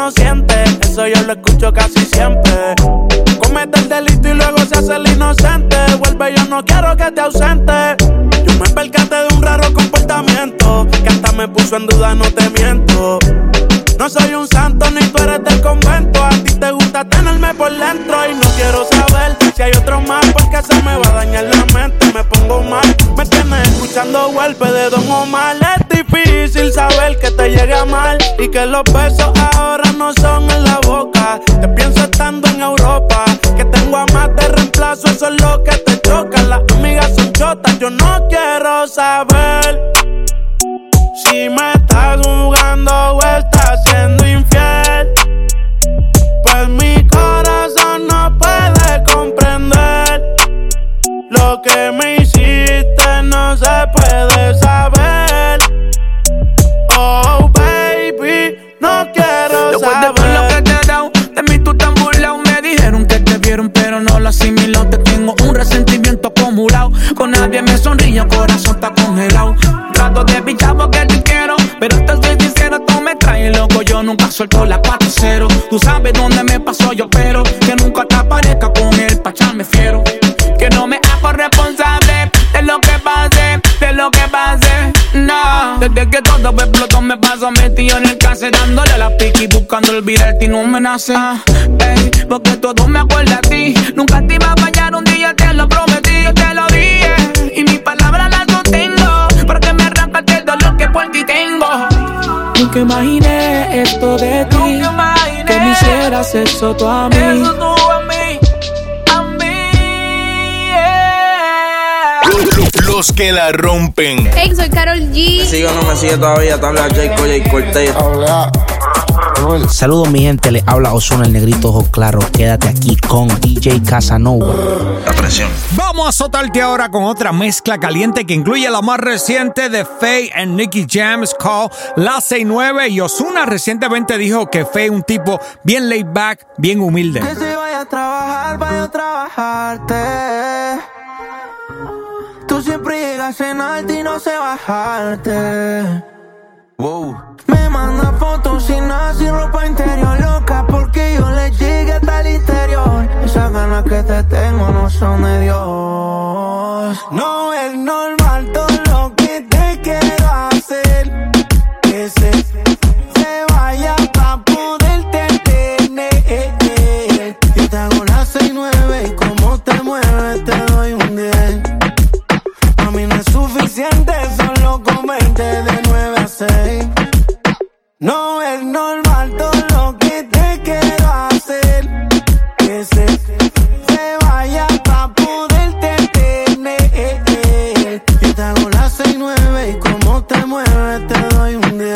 no siente. Eso yo lo escucho casi siempre. Comete el delito y luego se hace el inocente. Vuelve, yo no quiero que te ausente. Yo me percaté de un raro comportamiento que hasta me puso en duda, no te miento. No soy un santo ni tú eres del convento. A ti te gusta tenerme por dentro y no quiero saber si hay otro más, porque se me va a dañar la mente. Me pongo mal, me tienes escuchando golpe de Don Omar. Es difícil saber que te llega mal y que los besos ahora no son en la boca. Te pienso estando en Europa, que tengo a más de reemplazo, eso es lo que te choca. Las amigas son chotas, yo no quiero saber si me estás jugando o estás siendo infiel. Pues mi corazón no puede comprender lo que me hiciste, no se puede saber. Oh baby, no quiero después saber. Después de todo lo que te he dado, de mí tú te han burlado. Me dijeron que te vieron pero no lo asimilado. Te tengo un resentimiento acumulado. Con nadie me sonríe, el corazón está congelado. Trato de pichar porque te quiero, pero te soy sincero, tú me traes loco. Yo nunca suelto la 4-0. Tú sabes dónde me pasó yo, pero que nunca te aparezca con él pa' echarme fiero. Que no me hago responsable de lo que pase, de lo que pase. No, desde que todo explotó me paso metido en el cáncer, dándole a la pique y buscando olvidarte y no me nace. Ey, porque todo me acuerda a ti. Nunca te iba a fallar, un día te lo prometí, yo te lo dije y mis palabras las sostengo, porque me arrancaste el dolor que por ti tengo. Nunca imaginé esto de ti, que me hicieras eso tú a mí. Eso tú a mí, a mí, yeah. Los que la rompen. Hey, soy Karol G. ¿Me sigue o no me sigue todavía? Te habla Jay Cortez. Saludos mi gente, les habla Ozuna, el negrito ojo claro. Quédate aquí con DJ Casanova. La presión. Vamos a azotarte ahora con otra mezcla caliente que incluye la más reciente de Faye and Nicky Jam, called La 69. Y Ozuna recientemente dijo que Faye es un tipo bien laid back, bien humilde. Que si vaya a trabajar, vaya a trabajarte. Tú siempre llegas en alto y no sé bajarte. Wow. Me manda fotos sin nada, sin ropa interior, loca porque yo le llegué hasta el interior. Esas ganas que te tengo no son de Dios. No es normal todo lo que te quiero hacer. Que se vaya pa' poderte tener. Yo te hago la 6-9 y como te mueves te doy un 10. A mí no es suficiente solo comerte de 9 a 6. No es normal todo lo que te quiero hacer. Que se vaya pa' poderte tener. Yo te hago la 6-9 y como te mueves te doy un 10.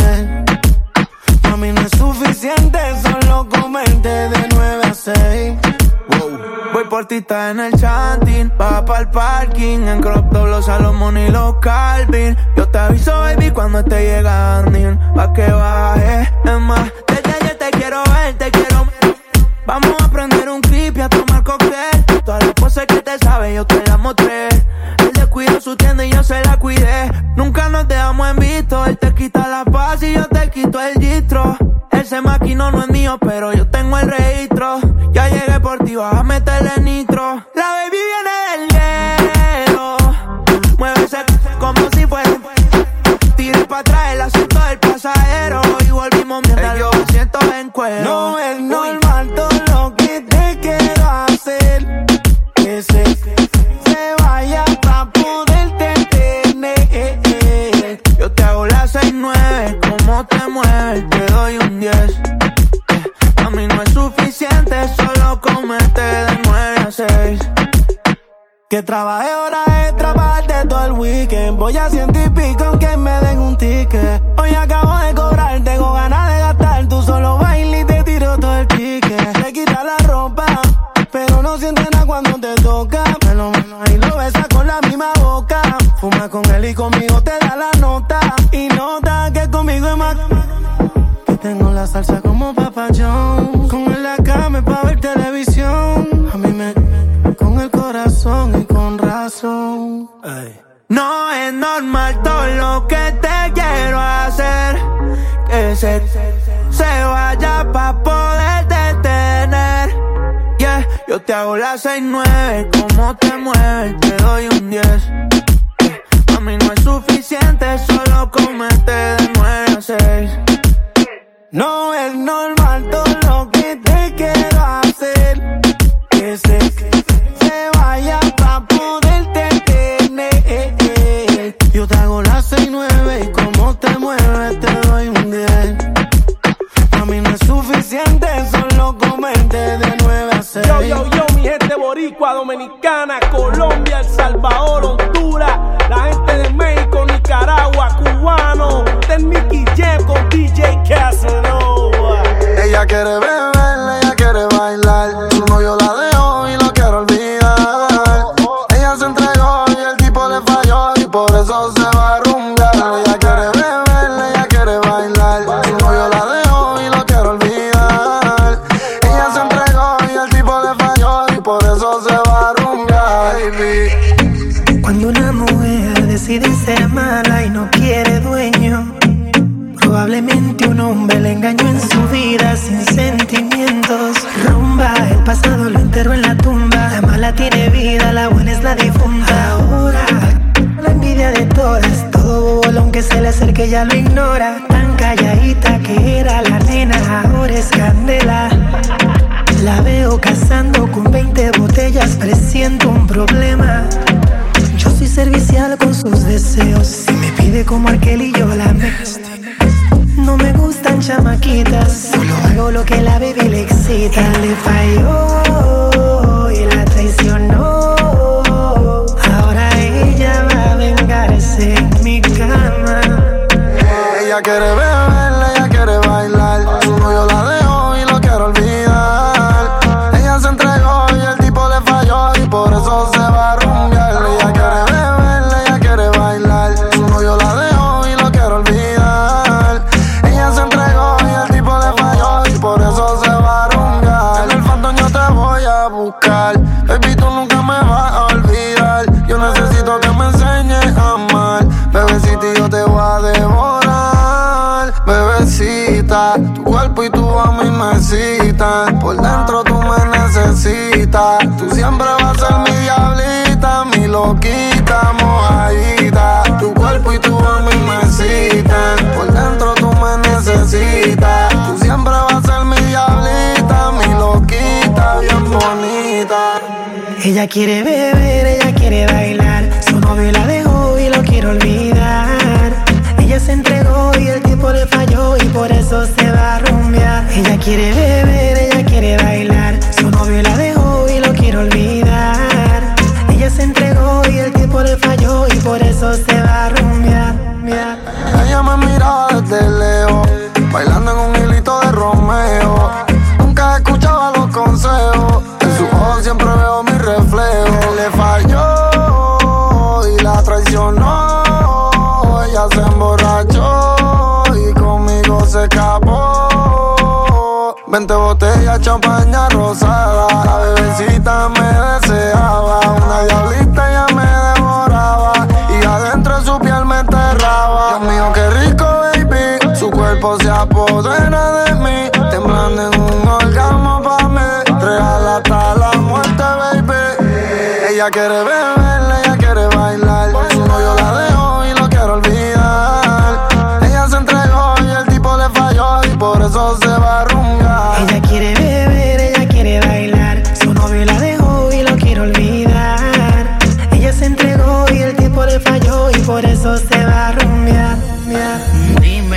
A mí no es suficiente solo comerte de 9 a 6. Voy por ti, está en el chanting. Baja pa'l parking. En crop top los Salomón y los Calvin. Yo te aviso, baby, cuando esté llegando. Pa' que baje. Es más, desde ayer te quiero ver, te quiero. Vamos a prender un clip y a tomar cóctel. Todas las cosas que te sabes yo te las mostré. Él descuidó su tienda y yo se la cuidé. Nunca nos dejamos en visto. Él te quita la paz y yo te quito el distro. Él se maquinó, no es mío, pero yo tengo el registro. Ya llegué por ti, vas a meterle nitro. La baby viene del hielo. Muévese como si fuera un... Tire pa' atrás el asiento del pasajero. Y volvimos mientras los asientos en cuero. No es normal todo lo que te quiero hacer. Que se vaya pa' poderte tener. Yo te hago la 6-9. Como te mueves, te doy un 10. A mí no es suficiente solo comerte de 9 a 6. Que trabaje horas extra para darte todo el weekend. Voy a 100 y pico aunque me den un ticket. Hoy acabo de cobrar, tengo ganas de gastar. Tú solo bailas y te tiro todo el ticket. Te quita la ropa, pero no sientes nada cuando te toca. Me lo menos y lo besas con la misma boca. Fuma con él y conmigo te da la nota. Y nota que conmigo es más. Que tengo la salsa como Papa John. Con él la cama pa' ver televisión. A mí me... con el corazón y con razón. Ay. No es normal todo lo que te quiero hacer. Que se se vaya pa' poder detener. Yeah, yo te hago la 6-9, como te mueves, te doy un 10. A mí no es suficiente, solo comerte de 9 a 6. No es normal todo lo que te quiero hacer. Que se vaya pa' poderte tener. Yo te hago la 6-9 y como te mueves te doy un 10. A mí no es suficiente, solo comerte de 9 a 6. Yo, mi gente boricua, dominicana, Colombia, El Salvador, Honduras, la gente de México, Nicaragua, cubano, del Nicky Jam con DJ Casanova. Ella quiere beber, ella quiere bailar, su novio la dejó y lo quiero olvidar. Ella se entregó y el tipo le falló y por eso se va a rumbear. Ella quiere beber, ella quiere bailar, su novio la dejó y lo quiero olvidar. Ella se entregó y el tipo le falló y por eso se va a rumbear, baby. Cuando una mujer decide ser mala y no quiere dueño, probablemente un hombre le engañó en su vida sin sentimientos. Rumba, el pasado lo enterró en la tumba. La mala tiene vida, la buena es la difunta. Ahora, la envidia de todas, todo bolón que se le acerque ya lo ignora. Tan calladita que era la nena, ahora es candela. La veo cazando con 20 botellas, presiento un problema. Yo soy servicial con sus deseos, si me pide como Arkel y yo la mezclo. No me gustan chamaquitas, solo hago lo que la baby le excita. Él le falló y la traicionó. Ahora ella va a vengarse en mi cama. Ella quiere beber, ella quiere bailar, su novio la dejó y lo quiero olvidar. Ella se entregó y el tipo le falló y por eso se va a rumbear. Ella quiere beber, ella quiere bailar, su novio la dejó y lo quiero olvidar. Ella se entregó y el tipo le falló y por eso se va a rumbear. En el fandom yo te voy a buscar, baby, tú nunca me vas a olvidar. Yo necesito que me enseñes a amar, bebecita, y yo te voy a devorar. Bebecita, tu cuerpo y tu a mí me citan. Por dentro tú me necesitas. Tú siempre vas a ser mi diablita, mi loquita, mojadita. Tu cuerpo y tu a mí me citan. Por dentro tú me necesitas. Tú siempre vas a ser mi diablita, mi loquita, bien bonita. Ella quiere beber, ella quiere bailar, su novio la dejó y lo quiere olvidar. Ella se entregó y el tipo le falló y por eso se va a rumbear. Ella quiere beber, ella quiere bailar, su novio la dejó y lo quiere olvidar. Ella se entregó y el tipo le falló y por eso se va a rumbear. Ella me miraba desde lejos, bailando en un hilito de Romeo. Nunca escuchaba los consejos, en sus ojos siempre veo mi reflejo. Le falló y la traicionó. Ella se emborrachó y conmigo se escapó. 20 botellas, champaña rosada, la bebecita me deseaba. Una diablita ella me devoraba y adentro de su piel me enterraba. Dios mío, qué rico, baby, su cuerpo se apodera de mí, temblando en un orgasmo pa' mí, real hasta la muerte, baby. Ella quiere beber, ella quiere bailar, su novio la dejó y lo quiero olvidar. Ella se entregó y el tipo le falló y por eso se va a rumbear. Ella quiere beber, ella quiere bailar, su novio la dejó y lo quiere olvidar. Ella se entregó y el tipo le falló y por eso se va a rumbear. Dime,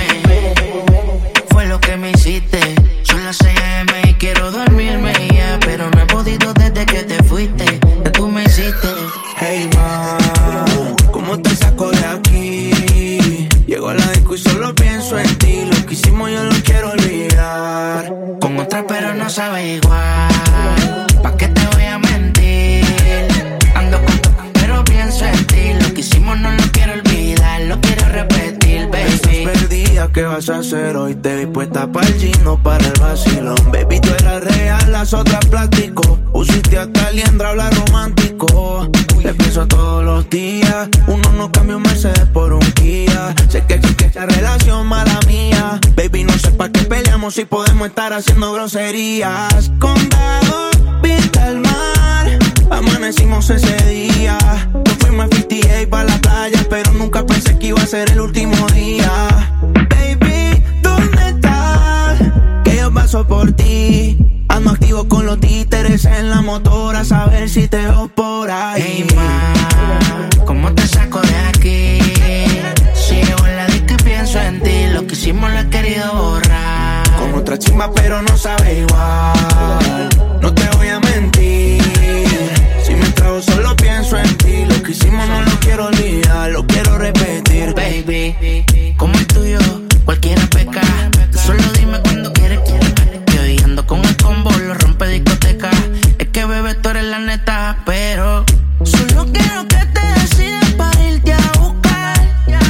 fue lo que me hiciste. Son las 6 AM y quiero dormirme, yeah, pero no he podido desde que te fuiste. Ya tú me hiciste. Hey ma, ¿cómo te saco de aquí? Llego a la disco y solo pienso en ti. Lo que hicimos yo lo quiero olvidar. Con otra pero no sabe igual. ¿Pa' qué te voy a mentir? Ando con tu pero pienso en ti. Lo que hicimos no lo quiero olvidar, lo quiero repetir, baby. Estás perdida, ¿qué vas a hacer hoy? Te vi puesta para el gino, para el vacilón. Baby, tú eras real, las otras plástico. Usiste hasta liendra, habla romántico. Le pienso todos los días. Uno no cambia un Mercedes por un Kia. Sé que existe esa relación mala mía. Baby, no sé pa' qué peleamos sabemos si podemos estar haciendo groserías. Condado, vista al mar, amanecimos ese día. Nos fuimos a 58 pa' la playa, pero nunca pensé que iba a ser el último día. Baby, ¿dónde estás? Que yo paso por ti. Ando activo con los títeres en la motora, a saber si te veo por ahí. Hey, ma, ¿cómo te saco de aquí? Si llevo en la disco y pienso en ti, lo que hicimos lo he querido borrar. Con otra chimba pero no sabe igual, no te voy a mentir. Si me trago solo pienso en ti, lo que hicimos no lo quiero olvidar, lo quiero repetir. Baby, como el tuyo, cualquiera peca. Tú solo dime cuando quieres. Yo ando con el combo, lo rompe discoteca. Es que bebé, tú eres la neta, pero solo quiero que te decidas para irte a buscar.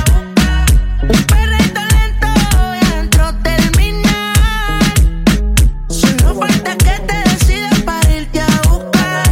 Un perrito lento y adentro terminar. Solo falta que te decidas para irte a buscar.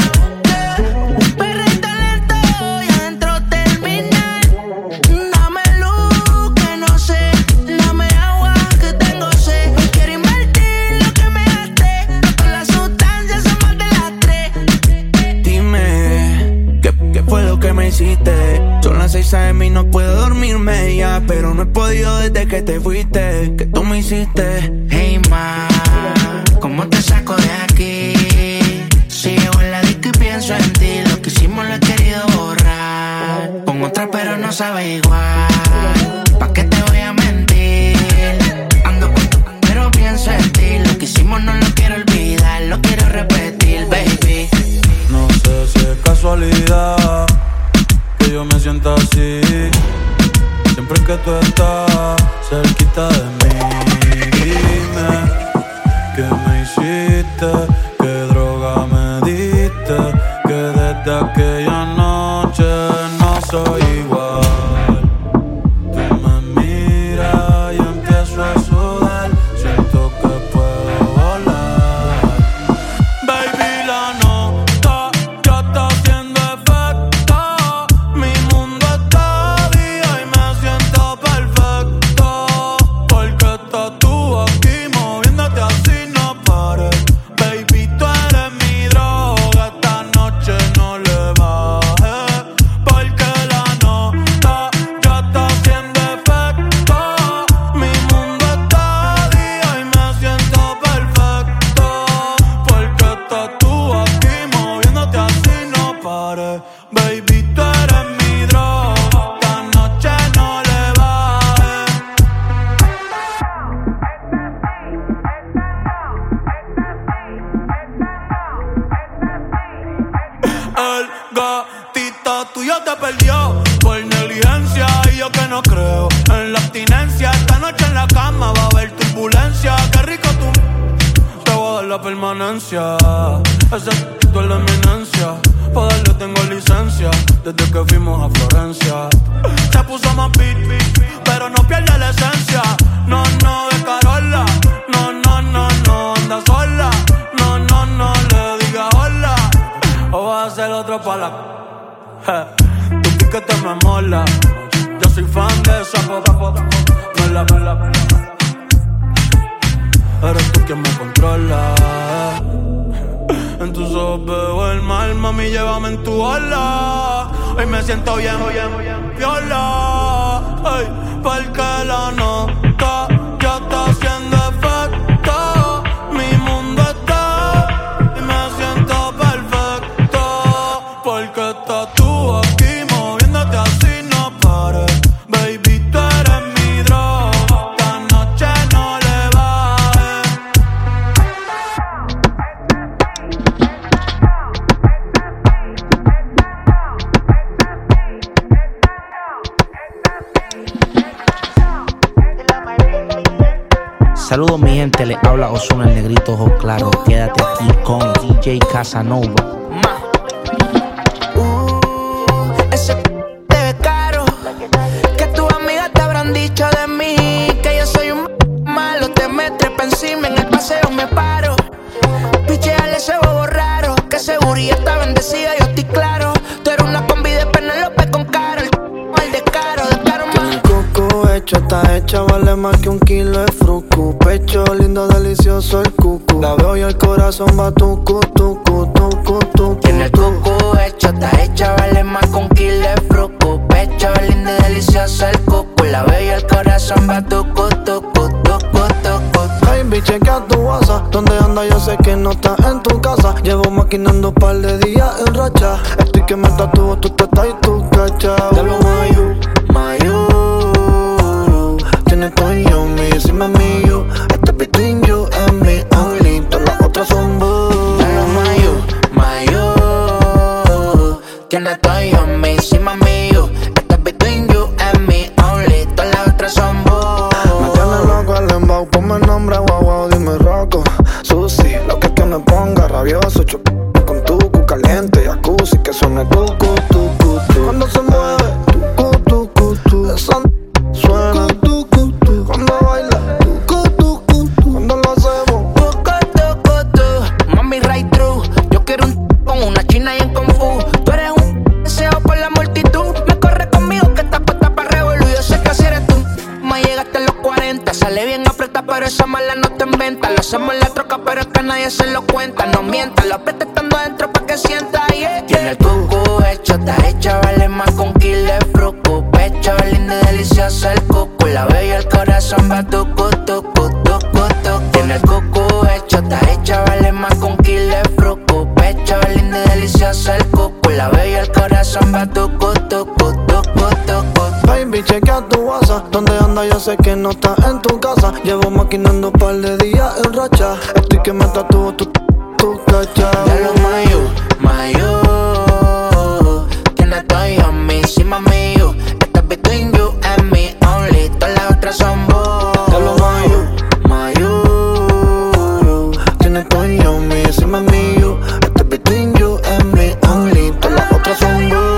Un perrito lento y adentro terminar. Dame luz que no sé, dame agua que tengo sed. Hoy quiero invertir lo que me gasté, con las sustancias son más de las 3. Dime, ¿qué fue lo que me hiciste? Son las 6 AM y no puedo dormirme ya, pero no he podido desde que te fuiste. ¿Qué tú me hiciste? Hey, ma, ¿cómo te saco de aquí? Si llevo en la disco y pienso en ti, lo que hicimos lo he querido borrar. Con otra pero no sabe igual, ¿pa' qué te voy a mentir? Ando con tu pero pienso en ti, lo que hicimos no lo quiero olvidar, lo quiero repetir, baby. No sé si es casualidad que yo me sienta así, siempre que tú estás cerquita de mí. Dime, ¿qué me hiciste? ¿Qué droga me diste? Que desde aquella noche no soy igual. Tú me miras y empiezo a sudar, siento que puedo volar. Baby, la nota ya está haciendo efecto. Mi mundo está día y me siento perfecto, porque estás tú aquí moviéndote así, no pares. Baby, tú eres mi droga, esta noche no le bajes, porque la nota ya está haciendo efecto. Mi mundo está día y me siento perfecto, porque estás tú aquí moviéndote así, no pares. Baby, tú eres mi droga, esta noche no le bajes. El gatito tuyo te perdió por negligencia, y yo que no creo en la abstinencia. Esta noche en la cama va a haber turbulencia. Qué rico tú, te voy a dar la permanencia. Ese tú es la eminencia, pa' darle tengo licencia, desde que fuimos a Florencia. Se puso más beat, pero no pierde la esencia. No, no, de Carola. No, no, no, no, anda sola. No, no, no, le diga hola, o vas a hacer otro pa' la... Tu piquete me mola, yo soy fan de esa pop. Mela. Eres tú quien me controla. En tus ojos veo el mal, mami, llévame en tu ola. Hoy me siento bien, viola. Ay, porque la nota ya está haciendo efecto. Mi mundo está y me siento perfecto, porque estás tú aquí moviéndote así, no pares. Baby, tú eres mi droga, esta noche no le bajes. Saludos mi gente, les habla Ozuna el negrito ojos claros. Quédate aquí con DJ Casanova. Ese te ve caro, que tus amigas te habrán dicho de mí, que yo soy un malo, te me trepa encima, en el paseo me paro. Picheale ese bobo raro, que seguridad está bendecida, yo estoy claro. Tú eres una combi de Penélope con Caro, el descaro, Que mi coco hecho está está hecha, vale más que un kilo de frucu. Pecho lindo, delicioso el cucu. La veo y el corazón va tucu, tucu, tucu, tucu. Tiene el cucu hecho, está hecha, vale más que un kilo de frucu. Pecho lindo y delicioso el cucu. La veo y el corazón va tucu, tucu, tucu, tucu. Baby, chequea tu WhatsApp. ¿Dónde anda? Yo sé que no estás en tu casa. Llevo maquinando un par de días en racha. Estoy que me tatúo, tú te estás y tú cachao. De lo Mayu, tienes tú y yo, me encima mío. Este between you and me only. Todas las otras son boo. De lo Mayu, tienes tú y yo, me encima mío. Este between you and me only. Todas las otras son boo. Me tiene loco el embau, ponme el nombre, guau, guau, dime Rocco. Susi, lo que me ponga rabioso. Con tucu caliente, jacuzzi, que suene tucu, tucu, tucu. Cuando se mueve, tucu, tucu, tucu. Esa suena tucu, tucu. Cuando baila, tucu, tucu, tucu. Cuando lo hacemos, tucu, tucu, tucu. Mami, right through. Yo quiero un con una china y en Kung Fu. Tú eres un deseo por la multitud. Me corre conmigo que estás puesta para revolver. Yo sé que así eres tú. Me llegaste a los 40. Sale bien apretada, pero esa mala no te inventa. Lo hacemos en la troca, pero es que nadie se lo cuenta. No mientas, lo aprieta estando adentro pa' que sienta, yeah. Tiene el cucu hecho, está hecha, vale más que un kilo de frucu. Pecho lindo y delicioso el cucu. La veo y el corazón va tucu, tucu, tucu, tucu. Tiene el cucu hecho, está hecha, vale más que un kilo de frucu. Pecho lindo y delicioso el cucu. La veo y el corazón va tucu, tucu, tucu, tucu. Baby, chequea tu WhatsApp. ¿Dónde anda? Yo sé que no estás en tu casa. Llevo maquinando un par de días en racha. Estoy que me tatúo, tú cachao. De lo Mayu, tienes tú y yo, me encima mío. Esto es between you and me only. Todas las otras son boo. De lo Mayu, tienes tú y yo, me encima mío. Esto es between you and me only. Todas las otras son boo.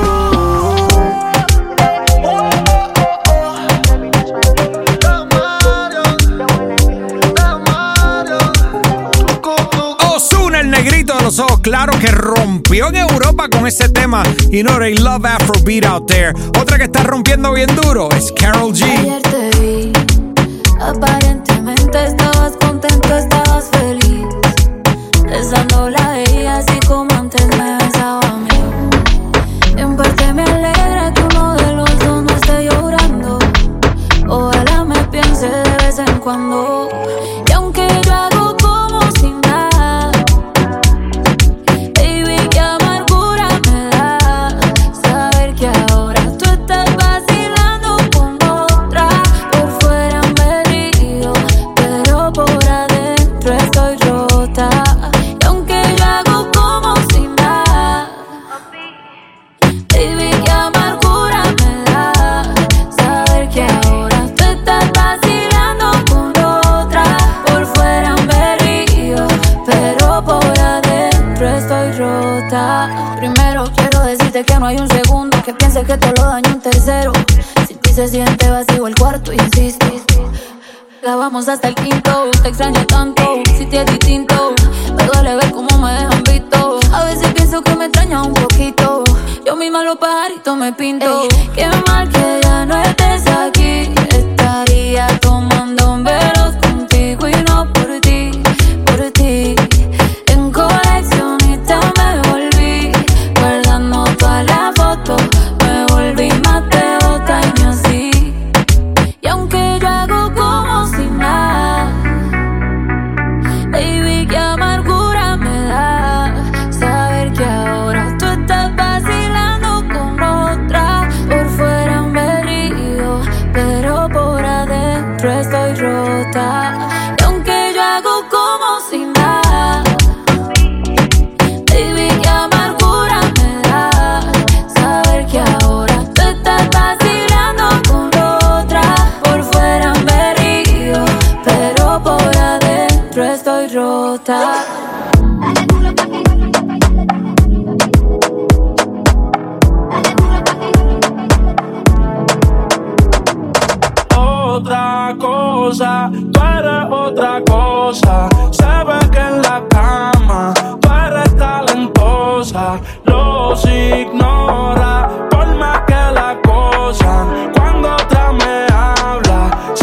El negrito de los ojos claros que rompió en Europa con ese tema. You know they love Afrobeat out there. Otra que está rompiendo bien duro es Karol G. Ayer te vi, aparentemente estabas contento, estabas feliz, besándola a ella así como antes me besaba a mí. En parte me alegra que uno de los dos no esté llorando. Ojalá me piense de vez en cuando. Y aunque yo hago como si nada, baby, qué amargura me da saber que ahora tú estás vacilando con otra. Por fuera me río, pero por adentro estoy rota. Y aunque yo hago como si nada, baby, qué amargura me da saber que ahora tú estás vacilando con otra. Por fuera me río, pero por adentro estoy rota. Primero quiero decirte que no hay un segundo que piense que te lo daño un tercero. Si ti se siente vacío el cuarto y insistes, la vamos hasta el quinto. Te extraño tanto, si te es distinto. Me duele ver cómo me dejan visto. A veces pienso que me extraña un poquito. Yo misma los pajaritos me pinto. Ey, qué mal que ya no estés aquí. Estaría tomando velos contigo y no por ti, por ti. En coleccionista me volví, guardando todas las fotos. Me volví más de otaño así. Y aunque yo hago como si nada, baby, qué amargura me da saber que ahora tú estás vacilando con otra. Por fuera me río, pero por adentro estoy rota. Y aunque yo hago como si nada, baby, qué amargura me da saber que ahora tú estás vacilando con otra. Por fuera me río, pero por adentro estoy rota. Otra cosa, tú eres otra cosa. Se ve que en la cama tú eres talentosa. Los ignora por más que la cosa. Cuando otra me habla,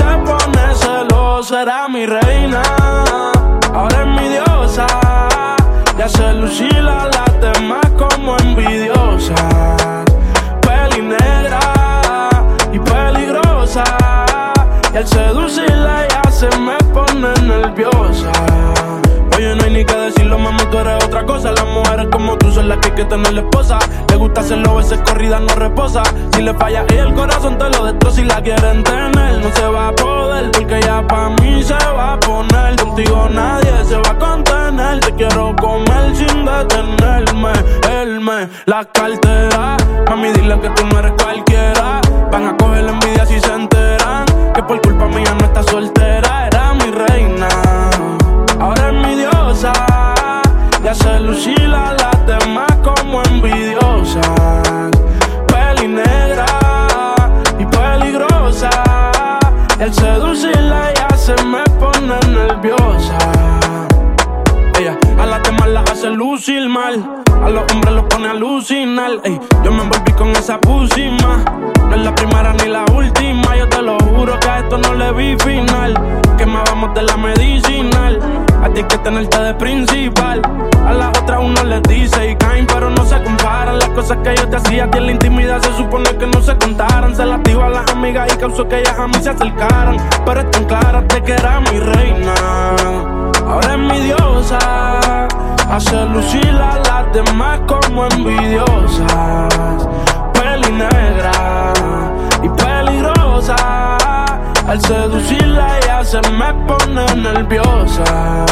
será mi reina. Ahora es mi diosa. Ya se lucila a las demás como envidiosas. Peli negra y peligrosa. Y al seducirla ya se me pone nerviosa. Oye, no hay ni que decirlo, mami, tú eres otra cosa. Las mujeres como tú son las que hay que tener la esposa. Le gusta hacerlo, veces corrida no reposa. Si le falla ella el corazón te lo destroza. Si la quieren tener, no se va a poder, porque ya pa' mí se va a poner. Contigo nadie se va a contener. Te quiero comer sin detenerme. Él me la cartera. Mami, dile que tú no eres cualquiera. Van a coger la envidia si se enteran que por culpa mía no está soltera. Era mi reina, ahora es mi diosa. Ya se lucila a las demás como envidiosas. Peli negra y peligrosa. Y al seducirla ya se me pone nerviosa. Ella a las demás las hace lucir mal. A los hombres los pone a alucinar. Ey, yo me envolví con esa pussy más. No es la primera ni la última. Yo te lo juro que a esto no le vi final. Quemábamos de la medicinal. A ti hay que tenerte de principal. A las otras uno les dice y caen, pero no se comparan. Las cosas que yo te hacía a ti en la intimidad se supone que no se contaran. Se las digo a las amigas y causó que ellas a mí se acercaran. Pero están claras de que era mi reina. Ahora es mi diosa. Hace lucir a las demás como envidiosas. Peli negra y peligrosa. Al seducirla ya se me pone nerviosa.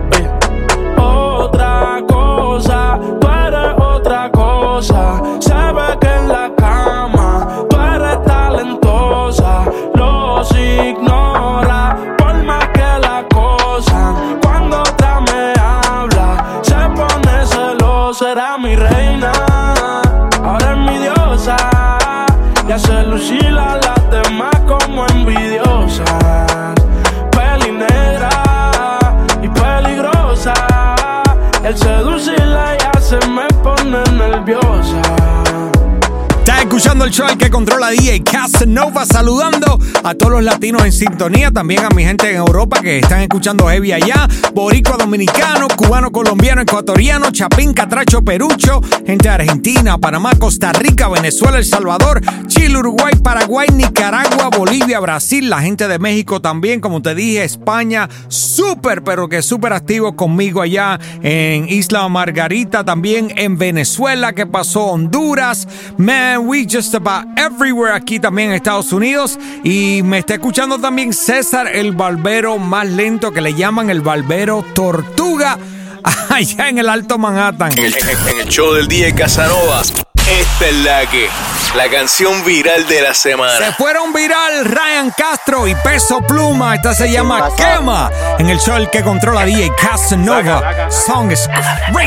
Otra cosa, tú eres otra cosa. Se ve que en la cama tú eres talentosa. Los ignora por más que la acosan. Cuando otra me habla se pone celosa. Era mi reina, ahora es mi diosa. Ya se lucila a las demás como envidiosas. Peli negra y peligrosa. El seducirla ya se me pone nerviosa. Estás escuchando el show El que controla DJ Casanova, saludando a todos los latinos en sintonía, también a mi gente en Europa que están escuchando heavy allá, boricua dominicano, cubano, colombiano, ecuatoriano, chapín, catracho, perucho, gente de Argentina, Panamá, Costa Rica, Venezuela, El Salvador, Chile, Uruguay, Paraguay, Nicaragua, Bolivia, Brasil, la gente de México también, como te dije, España, súper, pero que súper activo conmigo allá en Isla Margarita, también en Venezuela, ¿qué pasó? Honduras, man, we just about everywhere aquí también en Estados Unidos. Y me está escuchando también César, el barbero más lento, que le llaman el barbero tortuga, allá en el Alto Manhattan. En el show del DJ Casanova, esta es la canción viral de la semana. Se fueron viral Ryan Castro y Peso Pluma. Esta se llama Quema. En el show El que controla DJ Casanova. Song is great.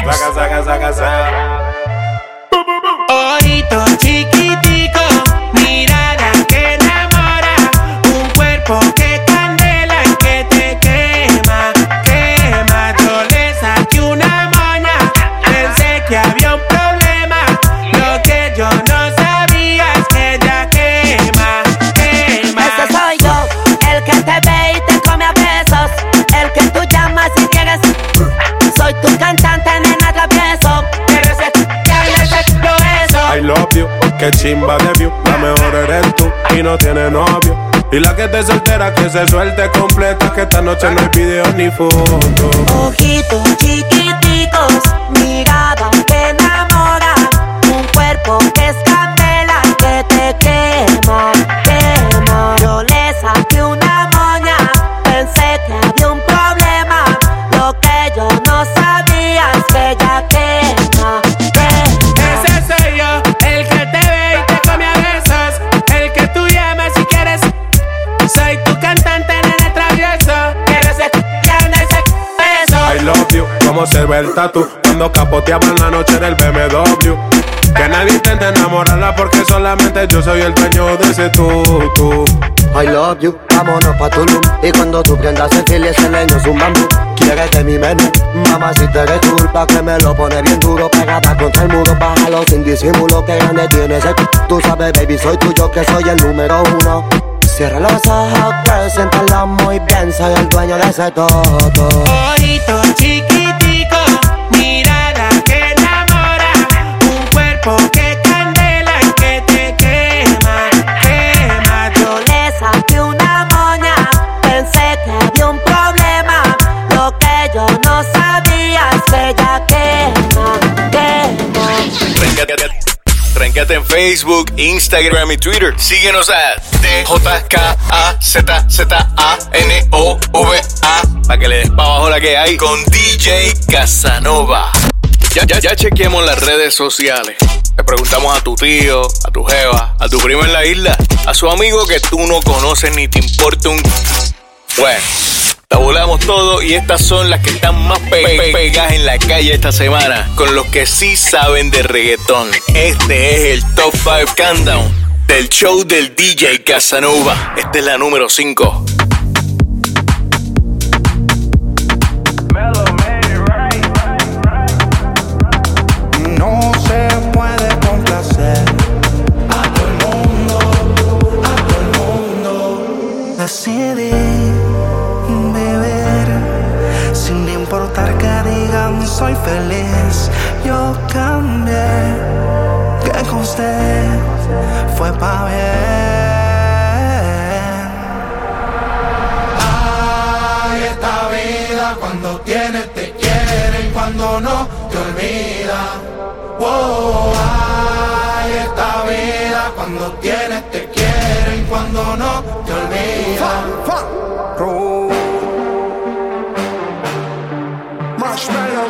Ojito chiquitico, mirada que enamora, un cuerpo que candela y que te quema, quema. Yo le saqué una moña, pensé que había un problema, lo que yo no sabía es que ella quema, quema. Ese soy yo, el que te ve y te come a besos, el que tú llamas si quieres. Soy tu cantante, nena travieso. I love you, que chimba de view. La mejor eres tú y no tiene novio. Y la que esté soltera que se suelte completa, que esta noche no hay video ni foto. Ojitos chiquiticos, mirada que enamora, un cuerpo que es candela que te quema, quema. Yo le saqué una moña, pensé que había un problema, lo que yo no sabía es que ella quema, quema. Ese soy yo, el que te ve y te come a besos, el que tú llamas si quieres. Soy tu cantante, nene travieso. Quiero ser ese beso. I love you, como se ve el tatu cuando capoteaba en la noche en el BMW. Que nadie intente enamorarla porque solamente yo soy el dueño de ese tú. I love you, vámonos pa' Tulum. Y cuando tú prendas el fil y ese leño es un bambú. Quieres de mi menú, mamá si te eres culpa que me lo pone bien duro. Pegada contra el muro, bájalo sin disimulo. Que grande tienes el tú sabes baby, soy tuyo que soy el número uno. Cierra los ojos, girl, siéntalo muy bien. Soy el dueño de ese todo. Ojito chiquitico, mirada que enamora, un cuerpo que candela y que te quema, quema. Yo le saqué una moña, pensé que había un problema. Lo que yo no sabía es que ella quema, quema. Tréncate en Facebook, Instagram y Twitter. Síguenos a DJKAZZANOVA para que le des para abajo la que hay con DJ Casanova. Ya chequeamos las redes sociales. Le preguntamos a tu tío, a tu jeva, a tu primo en la isla, a su amigo que tú no conoces ni te importa un... Bueno, tabulamos todo y estas son las que están más pegadas en la calle esta semana, con los que sí saben de reggaetón. Este es el Top 5 Countdown del show del DJ Casanova. Esta es la número 5. No se puede complacer a todo el mundo, a todo el mundo. Decidí beber sin importar que digan soy feliz. Yo cambié, que con usted fue pa' bien. Ay, esta vida cuando tienes te quieren, cuando no te olvida. Wow, ay, esta vida cuando tienes te quieren, cuando no te olvida. Marshmallow.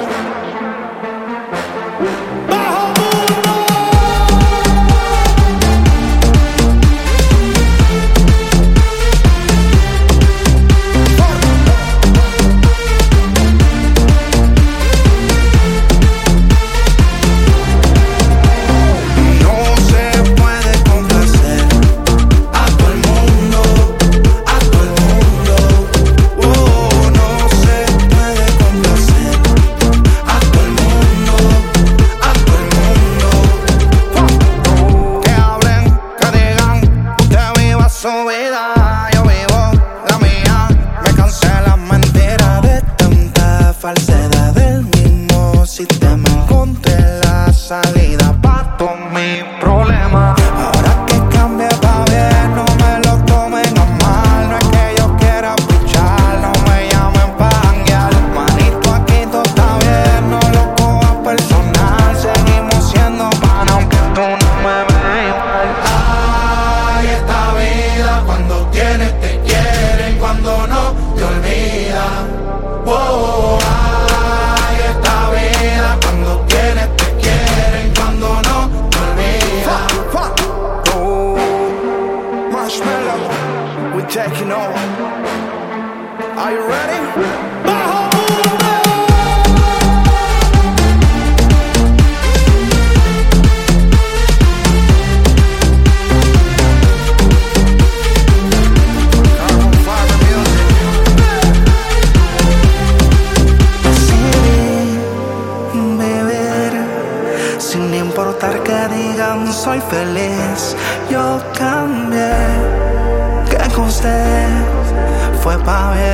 Soy feliz, yo cambié, que con usted fue pa' bien.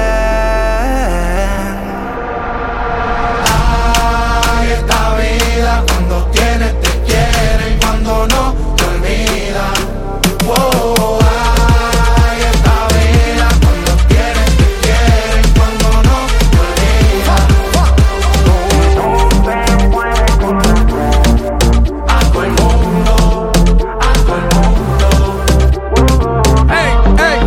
Ay, esta vida cuando tienes te quieren, cuando no te olvida. Wow, ay, esta vida cuando tienes te quieren, cuando no te olvida. No te puedes complacer a todo el mundo, a todo el mundo. Hey, hey.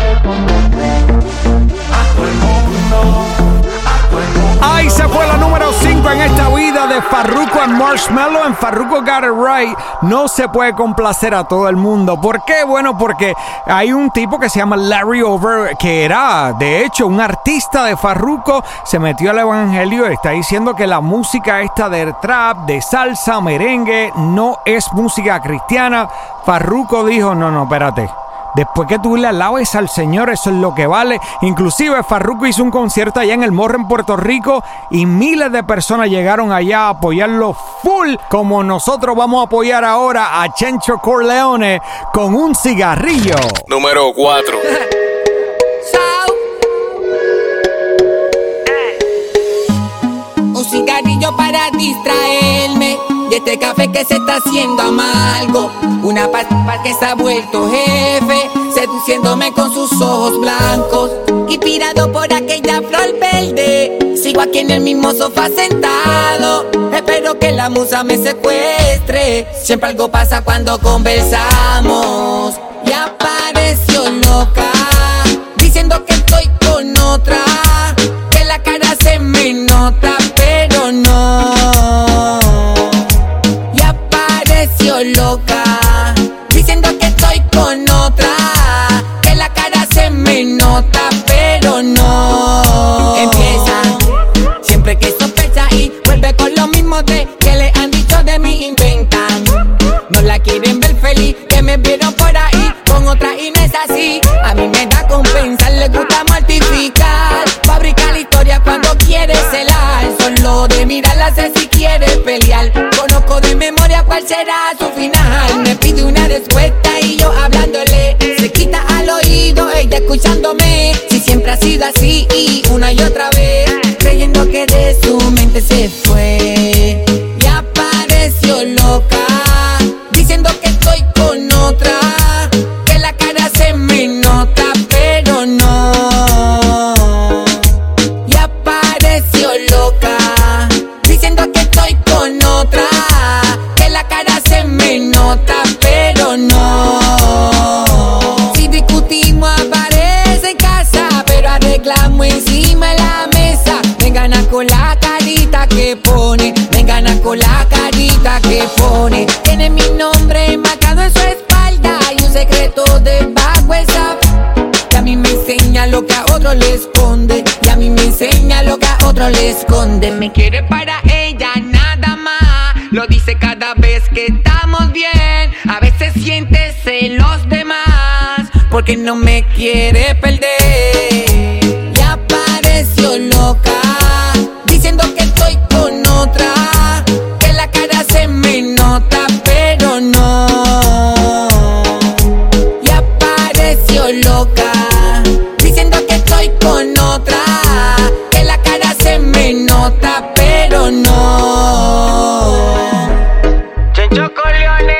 A todo el mundo, a todo el mundo. Ahí se fue la número 5 en esta vida de Farruko and Marshmello. En Farruko Got It Right. No se puede complacer a todo el mundo. ¿Por qué? Bueno, porque hay un tipo que se llama Larry Over, que era, de hecho, un artista de Farruko. Se metió al evangelio y está diciendo que la música esta de trap, de salsa, merengue, no es música cristiana. Farruko dijo, no, espérate. Después que tú le alabes al Señor, eso es lo que vale. Inclusive Farruko hizo un concierto allá en el Morro en Puerto Rico y miles de personas llegaron allá a apoyarlo full, como nosotros vamos a apoyar ahora a Chencho Corleone con un cigarrillo. Número 4. Un cigarrillo para distraerme de este café que se está haciendo amargo. Una pasta que se ha vuelto jefe, seduciéndome con sus ojos blancos. Inspirado por aquella flor verde, sigo aquí en el mismo sofá sentado. Espero que la musa me secuestre. Siempre algo pasa cuando conversamos. Y apareció loca, diciendo que estoy con otra, que la cara se me nota, pero no. Y apareció loca, diciendo que estoy con otra, que la cara se me nota, pero no. Empieza siempre que sospecha y vuelve con lo mismo de que le han dicho de mí, inventan. No la quieren ver feliz, que me vieron por ahí con otra y no es así. A mí me da con pensar, le gusta mortificar, fabricar historias cuando quiere celar. Solo de mirarla sé si quiere pelear. Conozco de memoria cuál será su final. Me pide una respuesta y yo hablándole, se quita al oído, ella escuchándome. Si siempre ha sido así y una y otra vez, creyendo que de su mente se fue. Y apareció loca, diciendo que estoy con otra, que la cara se me nota, pero no. Y apareció loca, diciendo que estoy con otra, que la cara se me nota, pero no. Si discutimos aparece en casa, pero arreglamos encima de la mesa. Me gana con la carita que pone, me gana con la carita que pone. Tiene mi nombre marcado en su espalda y un secreto debajo esa. Y a mí me enseña lo que a otro le esconde, y a mí me enseña lo que a otro le esconde. Me quiere para ella nada más, lo dice cada vez que estamos bien. A veces siente celos de más, porque no me quiere perder. Y apareció loca, diciendo que estoy con otra, que la cara se me nota, pero no. Y apareció loca, diciendo que estoy con otra, que la cara se me nota, pero no. Chencho Corleone,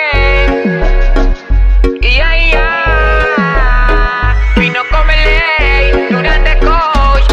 vino come ley, durante coach,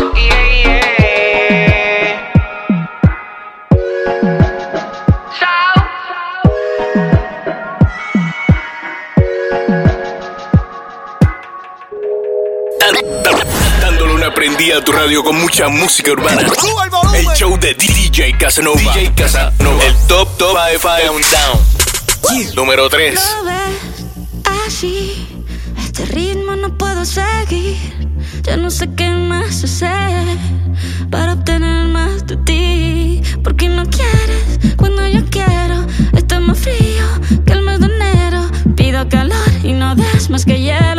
Dándole una prendida a tu radio con mucha música urbana. El show de DJ Casanova. DJ Casanova. El top 5 Countdown. Número 3. Lo ves así, este ritmo no puedo seguir. Ya no sé qué más hacer para obtener más de ti. Porque no quieres cuando yo quiero. Está más frío que el mes de enero. Pido calor y no des más que hielo.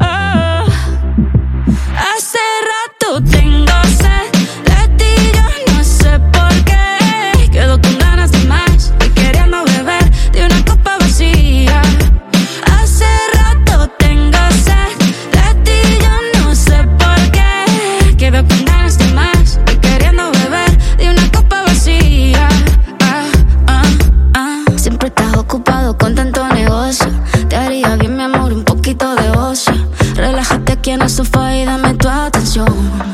Hace rato tengo sed de ti, yo no sé por qué. Quedo con ganas de más y queriendo beber de una copa vacía. Hace rato tengo sed de ti, yo no sé por qué. Quedo con ganas de más y queriendo beber de una copa vacía. Siempre estás ocupado con tanto negocio. Te haría bien, mi amor, un poquito de ocio. Relájate aquí en el sofá y dame tu atención.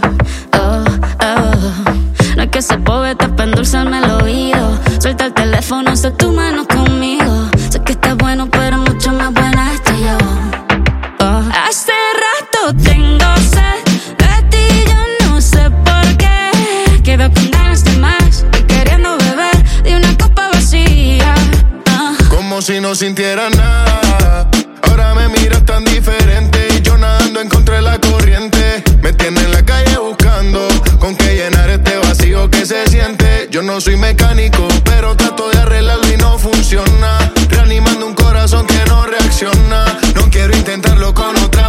No es que ese poeta para endulzarme el oído. Suelta el teléfono, haz tu mano conmigo. Sé que estás bueno, pero mucho más buena estoy yo. Hace rato tengo sed de ti, yo no sé por qué. Quedo con ganas de más y queriendo beber de una copa vacía. Como si no sintiera nada. Ahora me miras tan diferente y yo nadando en contra de la corriente. Me tiene en la calle buscando con qué llenar este vacío que se siente. Yo no soy mecánico, pero trato de arreglarlo y no funciona. Reanimando un corazón que no reacciona. No quiero intentarlo con otra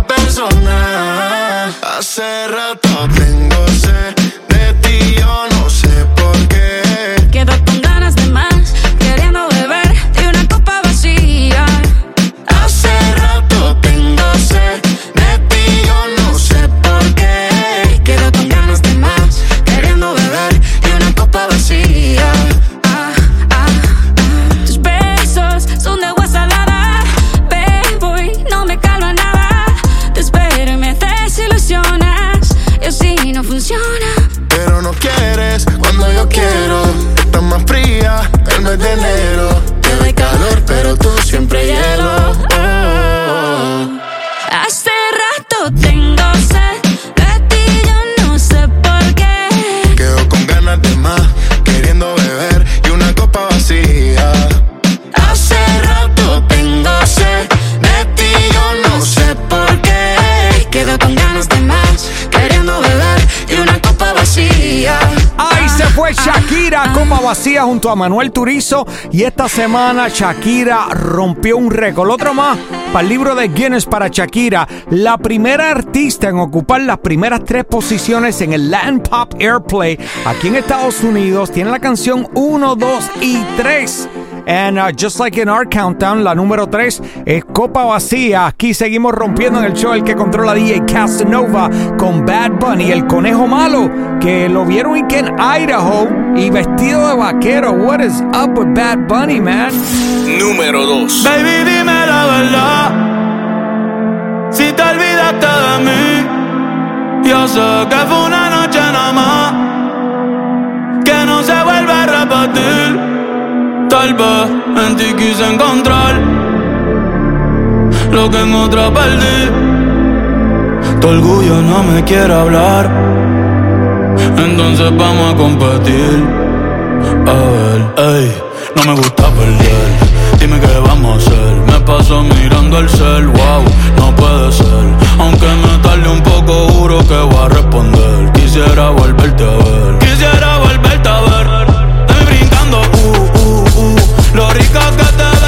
fue Shakira, copa vacía junto a Manuel Turizo. Y esta semana Shakira rompió un récord. Otro más para el libro de Guinness para Shakira. La primera artista en ocupar las primeras 3 posiciones en el Latin Pop Airplay aquí en Estados Unidos. Tiene la canción 1, 2 y 3. And just like in our countdown, la número 3 es Copa Vacía. Aquí seguimos rompiendo en el show el que controla DJ Casanova con Bad Bunny, el conejo malo, que lo vieron y que en Idaho y vestido de vaquero. What is up with Bad Bunny, man? Número 2. Baby, dime la verdad, si te olvidaste de mí. Yo sé que fue una noche nada más, que no se vuelve a repetir. Tal vez en ti quise encontrar lo que en otra perdí. Tu orgullo no me quiere hablar, entonces vamos a competir. A ver, ey, no me gusta perder. Dime qué vamos a hacer. Me paso mirando el cel, wow, no puede ser. Aunque me tarde un poco, juro que voy a responder. Quisiera volverte a ver, quisiera volverte a ver. Estoy brincando, lo rica que te ves,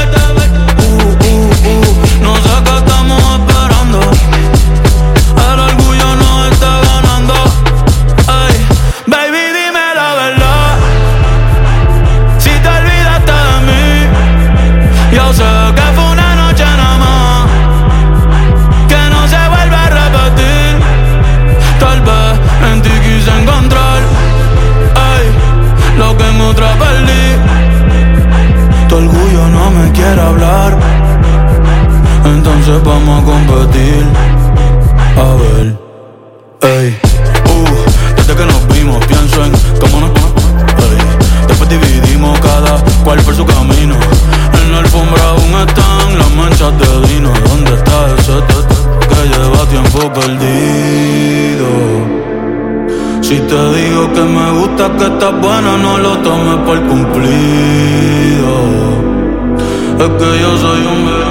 no sé qué estamos esperando. El orgullo nos está ganando. Ay, baby, dime la verdad, si te olvidaste de mí. Yo sé que fue una noche nada más, que no se vuelve a repetir. Tal vez en ti quise encontrar, ay, lo que en otra perdí. Tu orgullo no me quiere hablar, entonces vamos a competir. A ver, ey, desde que nos vimos pienso en cómo nos ey, después dividimos cada cual por su camino. En la alfombra aún están las manchas de vino. ¿Dónde está ese tete que lleva tiempo perdido? Si te digo que me gusta, que estás buena, no lo tomes por cumplido. Es que yo soy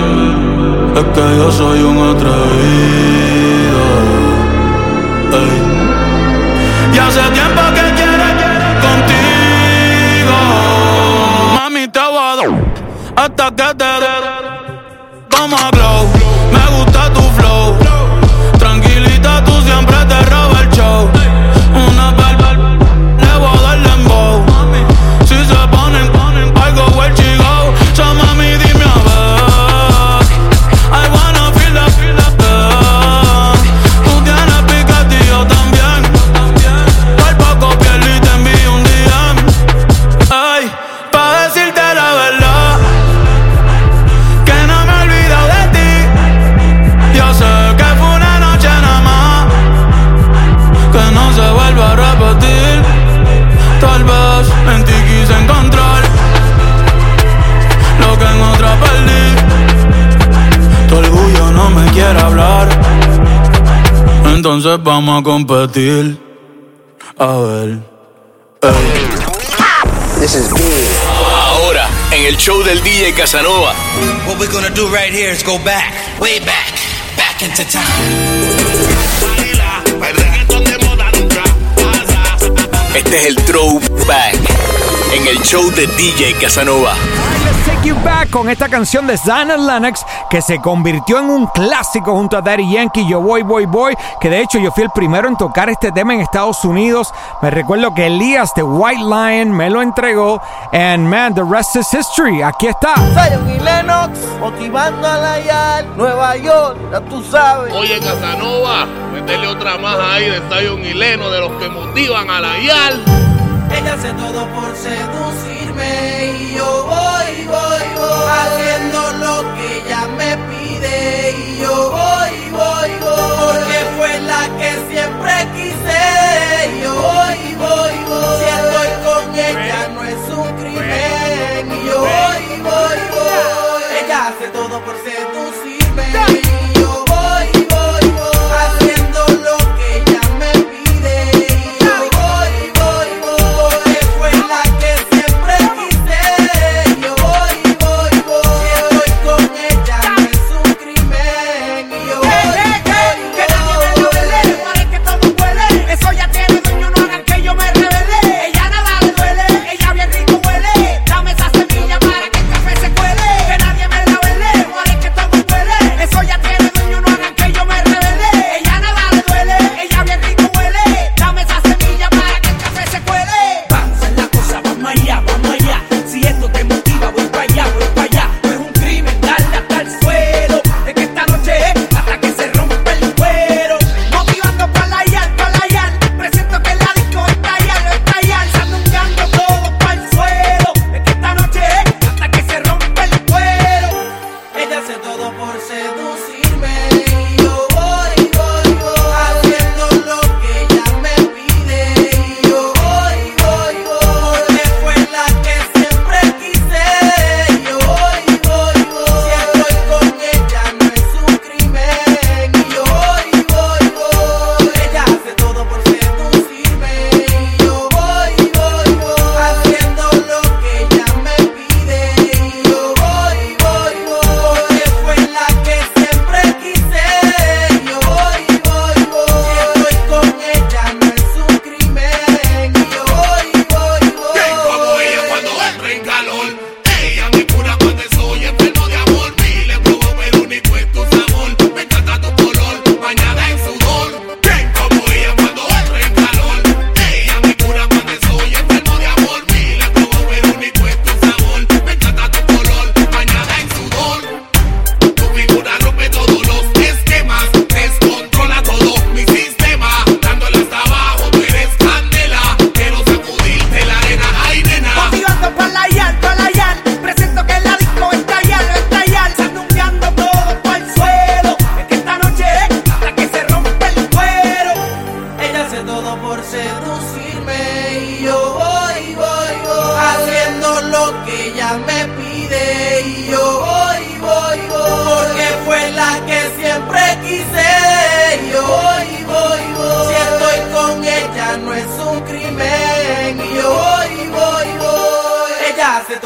un atrevido. Ey. Y hace tiempo que quiero contigo. Mami, te voy a dar hasta que te dé como a glow. Me gusta tu flow, tranquilita, tú siempre te robas el show. Una barba, le voy a dar dembow. Si se ponen, algo where she go. So mami, dime a ver, I wanna feel that love. Tú tienes picante y yo también. Por poco pierdo y te envío un DM. Ay, pa' decirte la verdad, que no me he olvidado de ti. Yo sé que fue una noche nada más, que no se vuelve a repetir. Tal vez en ti quise encontrar lo que en otra perdí. Tu orgullo no me quiere hablar, entonces vamos a competir. A ver, ey. This is big. Ahora, en el show del DJ Casanova. What we're gonna do right here is go back, way back, back into time. Este es el throwback en el show de DJ Casanova. Let's take you back con esta canción de Zion and Lennox, que se convirtió en un clásico junto a Daddy Yankee, Yo Voy, Voy, Voy, que de hecho yo fui el primero en tocar este tema en Estados Unidos. Me recuerdo que Elías de White Lion me lo entregó, and man, the rest is history. Aquí está Zion y Lennox, motivando a la YAL, Nueva York, ya tú sabes. Oye, Casanova, métele otra más ahí de Zion y Lennox, de los que motivan a la YAL. Ella hace todo por seducirme y yo voy, voy, voy, haciendo lo que ella me pide y yo voy, voy, voy, porque fue la que siempre quise y yo voy, voy, voy, si estoy con ella no es un crimen y yo voy, voy, voy, ella hace todo por seducirme y yo voy, voy, voy, haciendo lo que ella me pide y yo voy, voy, voy, porque fue la que siempre quise y yo voy, voy, voy, si estoy con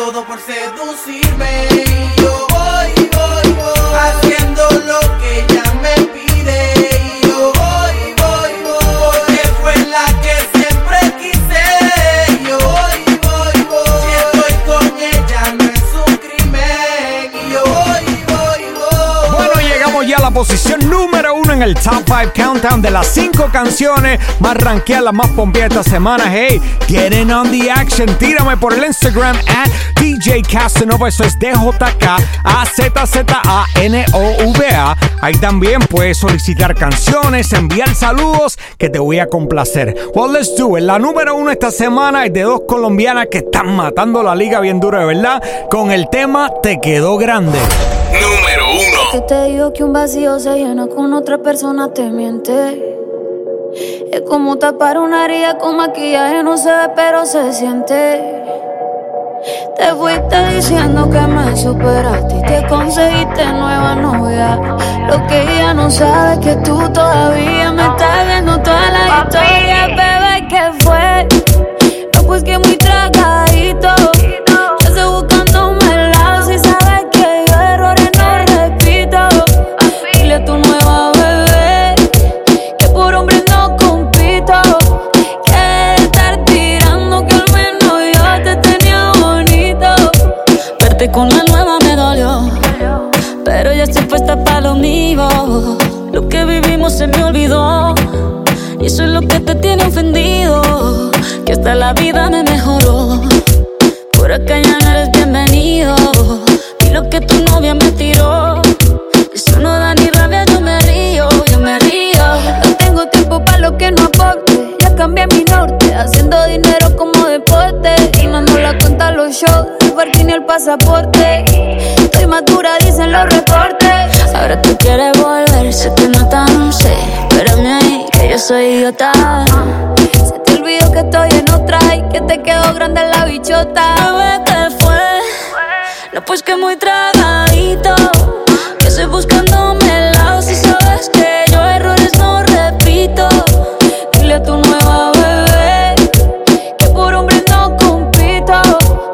todo por seducirme y yo voy, haciendo lo que ella me pide y yo voy, porque fue la que siempre quise y yo voy, si estoy con ella no es un crimen y yo voy. Bueno, llegamos ya a la posición número 1 en el Top 5 Countdown de las 5 canciones más rankeadas, más pompeadas esta semana. Hey, get in on the action. Tírame por el Instagram @DJ Casanova. Eso es DJKAZZANOVA. Ahí también puedes solicitar canciones, enviar saludos que te voy a complacer. Well, let's do it. La número 1 esta semana es de dos colombianas que están matando la liga bien dura, de verdad, con el tema Te Quedó Grande. Número 1. Que te digo que un vacío se llena con otra persona, te miente. Es como tapar una herida con maquillaje, no se ve pero se siente. Te fuiste diciendo que me superaste y que conseguiste nueva novia. Lo que ella no sabe es que tú todavía me estás viendo toda la historia. Bebé, ¿qué fue? No, pues que muy tragadito. Yo estoy buscándome el lado si sabes que yo errores no repito. Dile a tu nueva bebé que por hombre no compito. Que estar tirando que al menos yo te tenía bonito. Verte con la nueva me dolió, pero ya estoy puesta para lo mío. Lo que vivimos se me olvidó y eso es lo que te tiene ofendido. Que hasta la vida me mejoró. Por acá ya no eres bienvenido. Y lo que tu novia me tiró, eso no da ni rabia, yo me río, yo me río. No tengo tiempo para lo que no aporte. Ya cambié mi norte, haciendo dinero como deporte. Y no la cuenta los shows, el parking y el pasaporte. Estoy madura, dicen los reportes. Ahora tú quieres volver, sé que no tan sé. Espérame ahí, que yo soy idiota. Se te olvidó que estoy en otra y que te quedó grande la bichota. Bebé, ¿qué fue? No, pues que muy tragadito. Que estoy buscándome el lado si sabes que yo errores no repito. Dile a tu nueva bebé que por hombre no compito.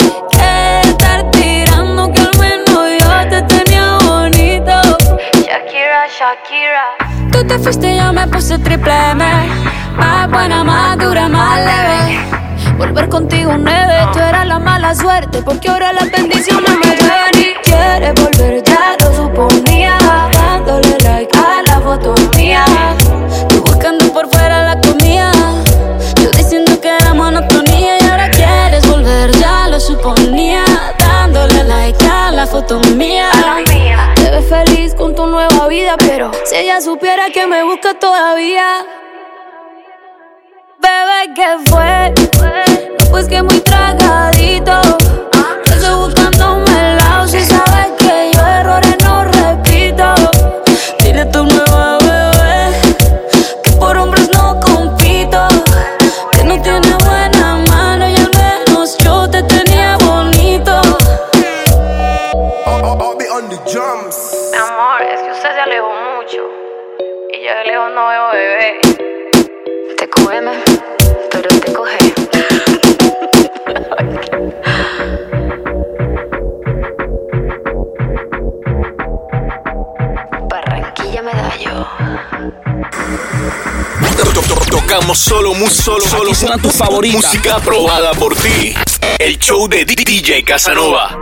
Que estar tirando que al menos yo te tenía bonito. Shakira, Shakira. Tú te fuiste y yo me puse triple M. Más buena, más dura, más leve. Volver contigo nueve, tú eras la mala suerte, porque ahora las bendiciones me llevan y quieres volver, ya lo suponía. Dándole like a la foto mía, tú buscando por fuera la comida, yo diciendo que era monotonía. Y ahora quieres volver, ya lo suponía. Dándole like a la foto mía. Te ves feliz con tu nueva vida, pero si ella supiera que me busca todavía. Bebé, ¿qué fue? No, pues que muy tragadito. Yo estoy buscándome el lado si sabes que yo errores no repito. Dile a tu nueva bebé que por hombres no compito. Que no tiene buena mano y al menos yo te tenía bonito. Mi amor, es que usted se alejó mucho y yo de lejos no veo bebé. Te cógeme, pero te coge. Barranquilla Medallo. Tocamos solo suena tu favorita. Música aprobada por ti. El show de DJ Casanova.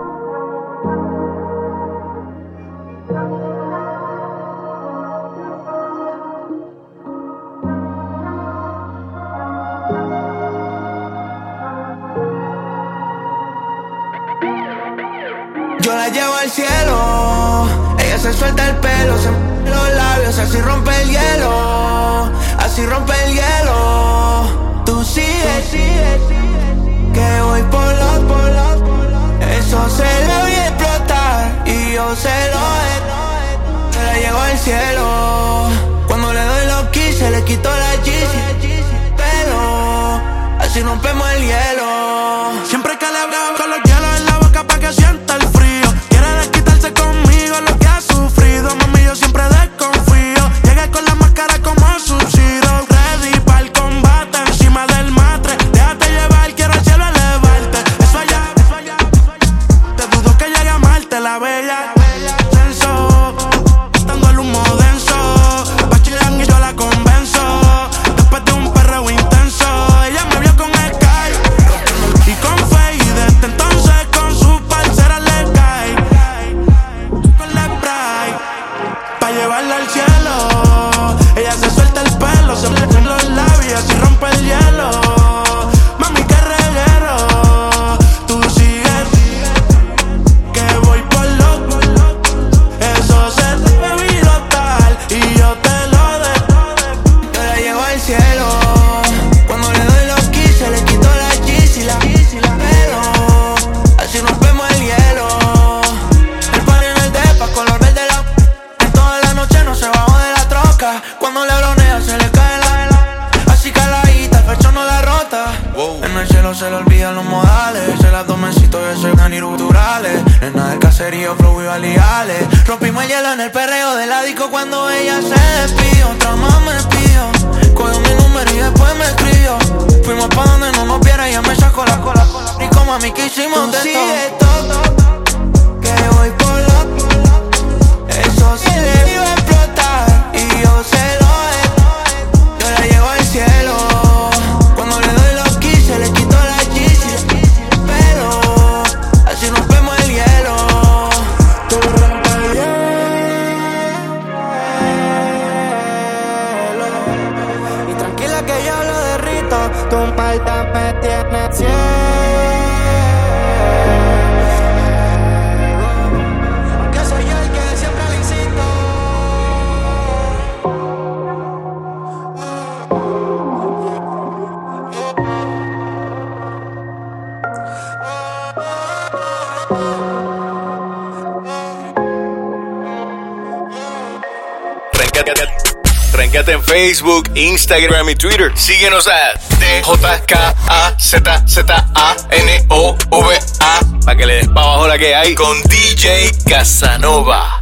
Yo la llevo al cielo, ella se suelta el pelo, se los labios, así rompe el hielo, así rompe el hielo. Tú sigues, que voy por los, eso se le voy a explotar y yo se lo se la llevo al cielo. Cuando le doy los keys se le quitó la Yeezy, pero así rompemos el hielo. Siempre que le hablo con los hielos en la boca pa' que sienta el frío. Quiere desquitarse conmigo lo que ha sufrido. Mami, yo siempre desconfío. Llegué con la máscara como Sub-Zero. Ready pa'l combate encima del matre. Déjate llevar, quiero al cielo elevarte. Eso allá, pelo se le olvidan los modales. Se las domesito y ese ganis culturales. Nena del caserío, flow y baleales. Rompimos el hielo en el perreo de la disco cuando ella se despidió. Otra más me pidió, cogió mi número y después me escribió. Fuimos pa' donde no nos viera y ella me sacó la cola. Y como a mí que hicimos de todo, que voy por loco. Eso sí le iba a explotar y yo se lo yo la llevo al cielo. Cuando le doy los keys se le quito la cheese. Pero así nos vemos el hielo. Tú rompes el hielo. Y tranquila que yo lo derrito. Tú un palta me tienes cielo. Aunque soy yo el que siempre le insisto. Tréncate en Facebook, Instagram y Twitter. Síguenos a DJKAZZANOVA para que le des pa' abajo la que hay con DJ Casanova.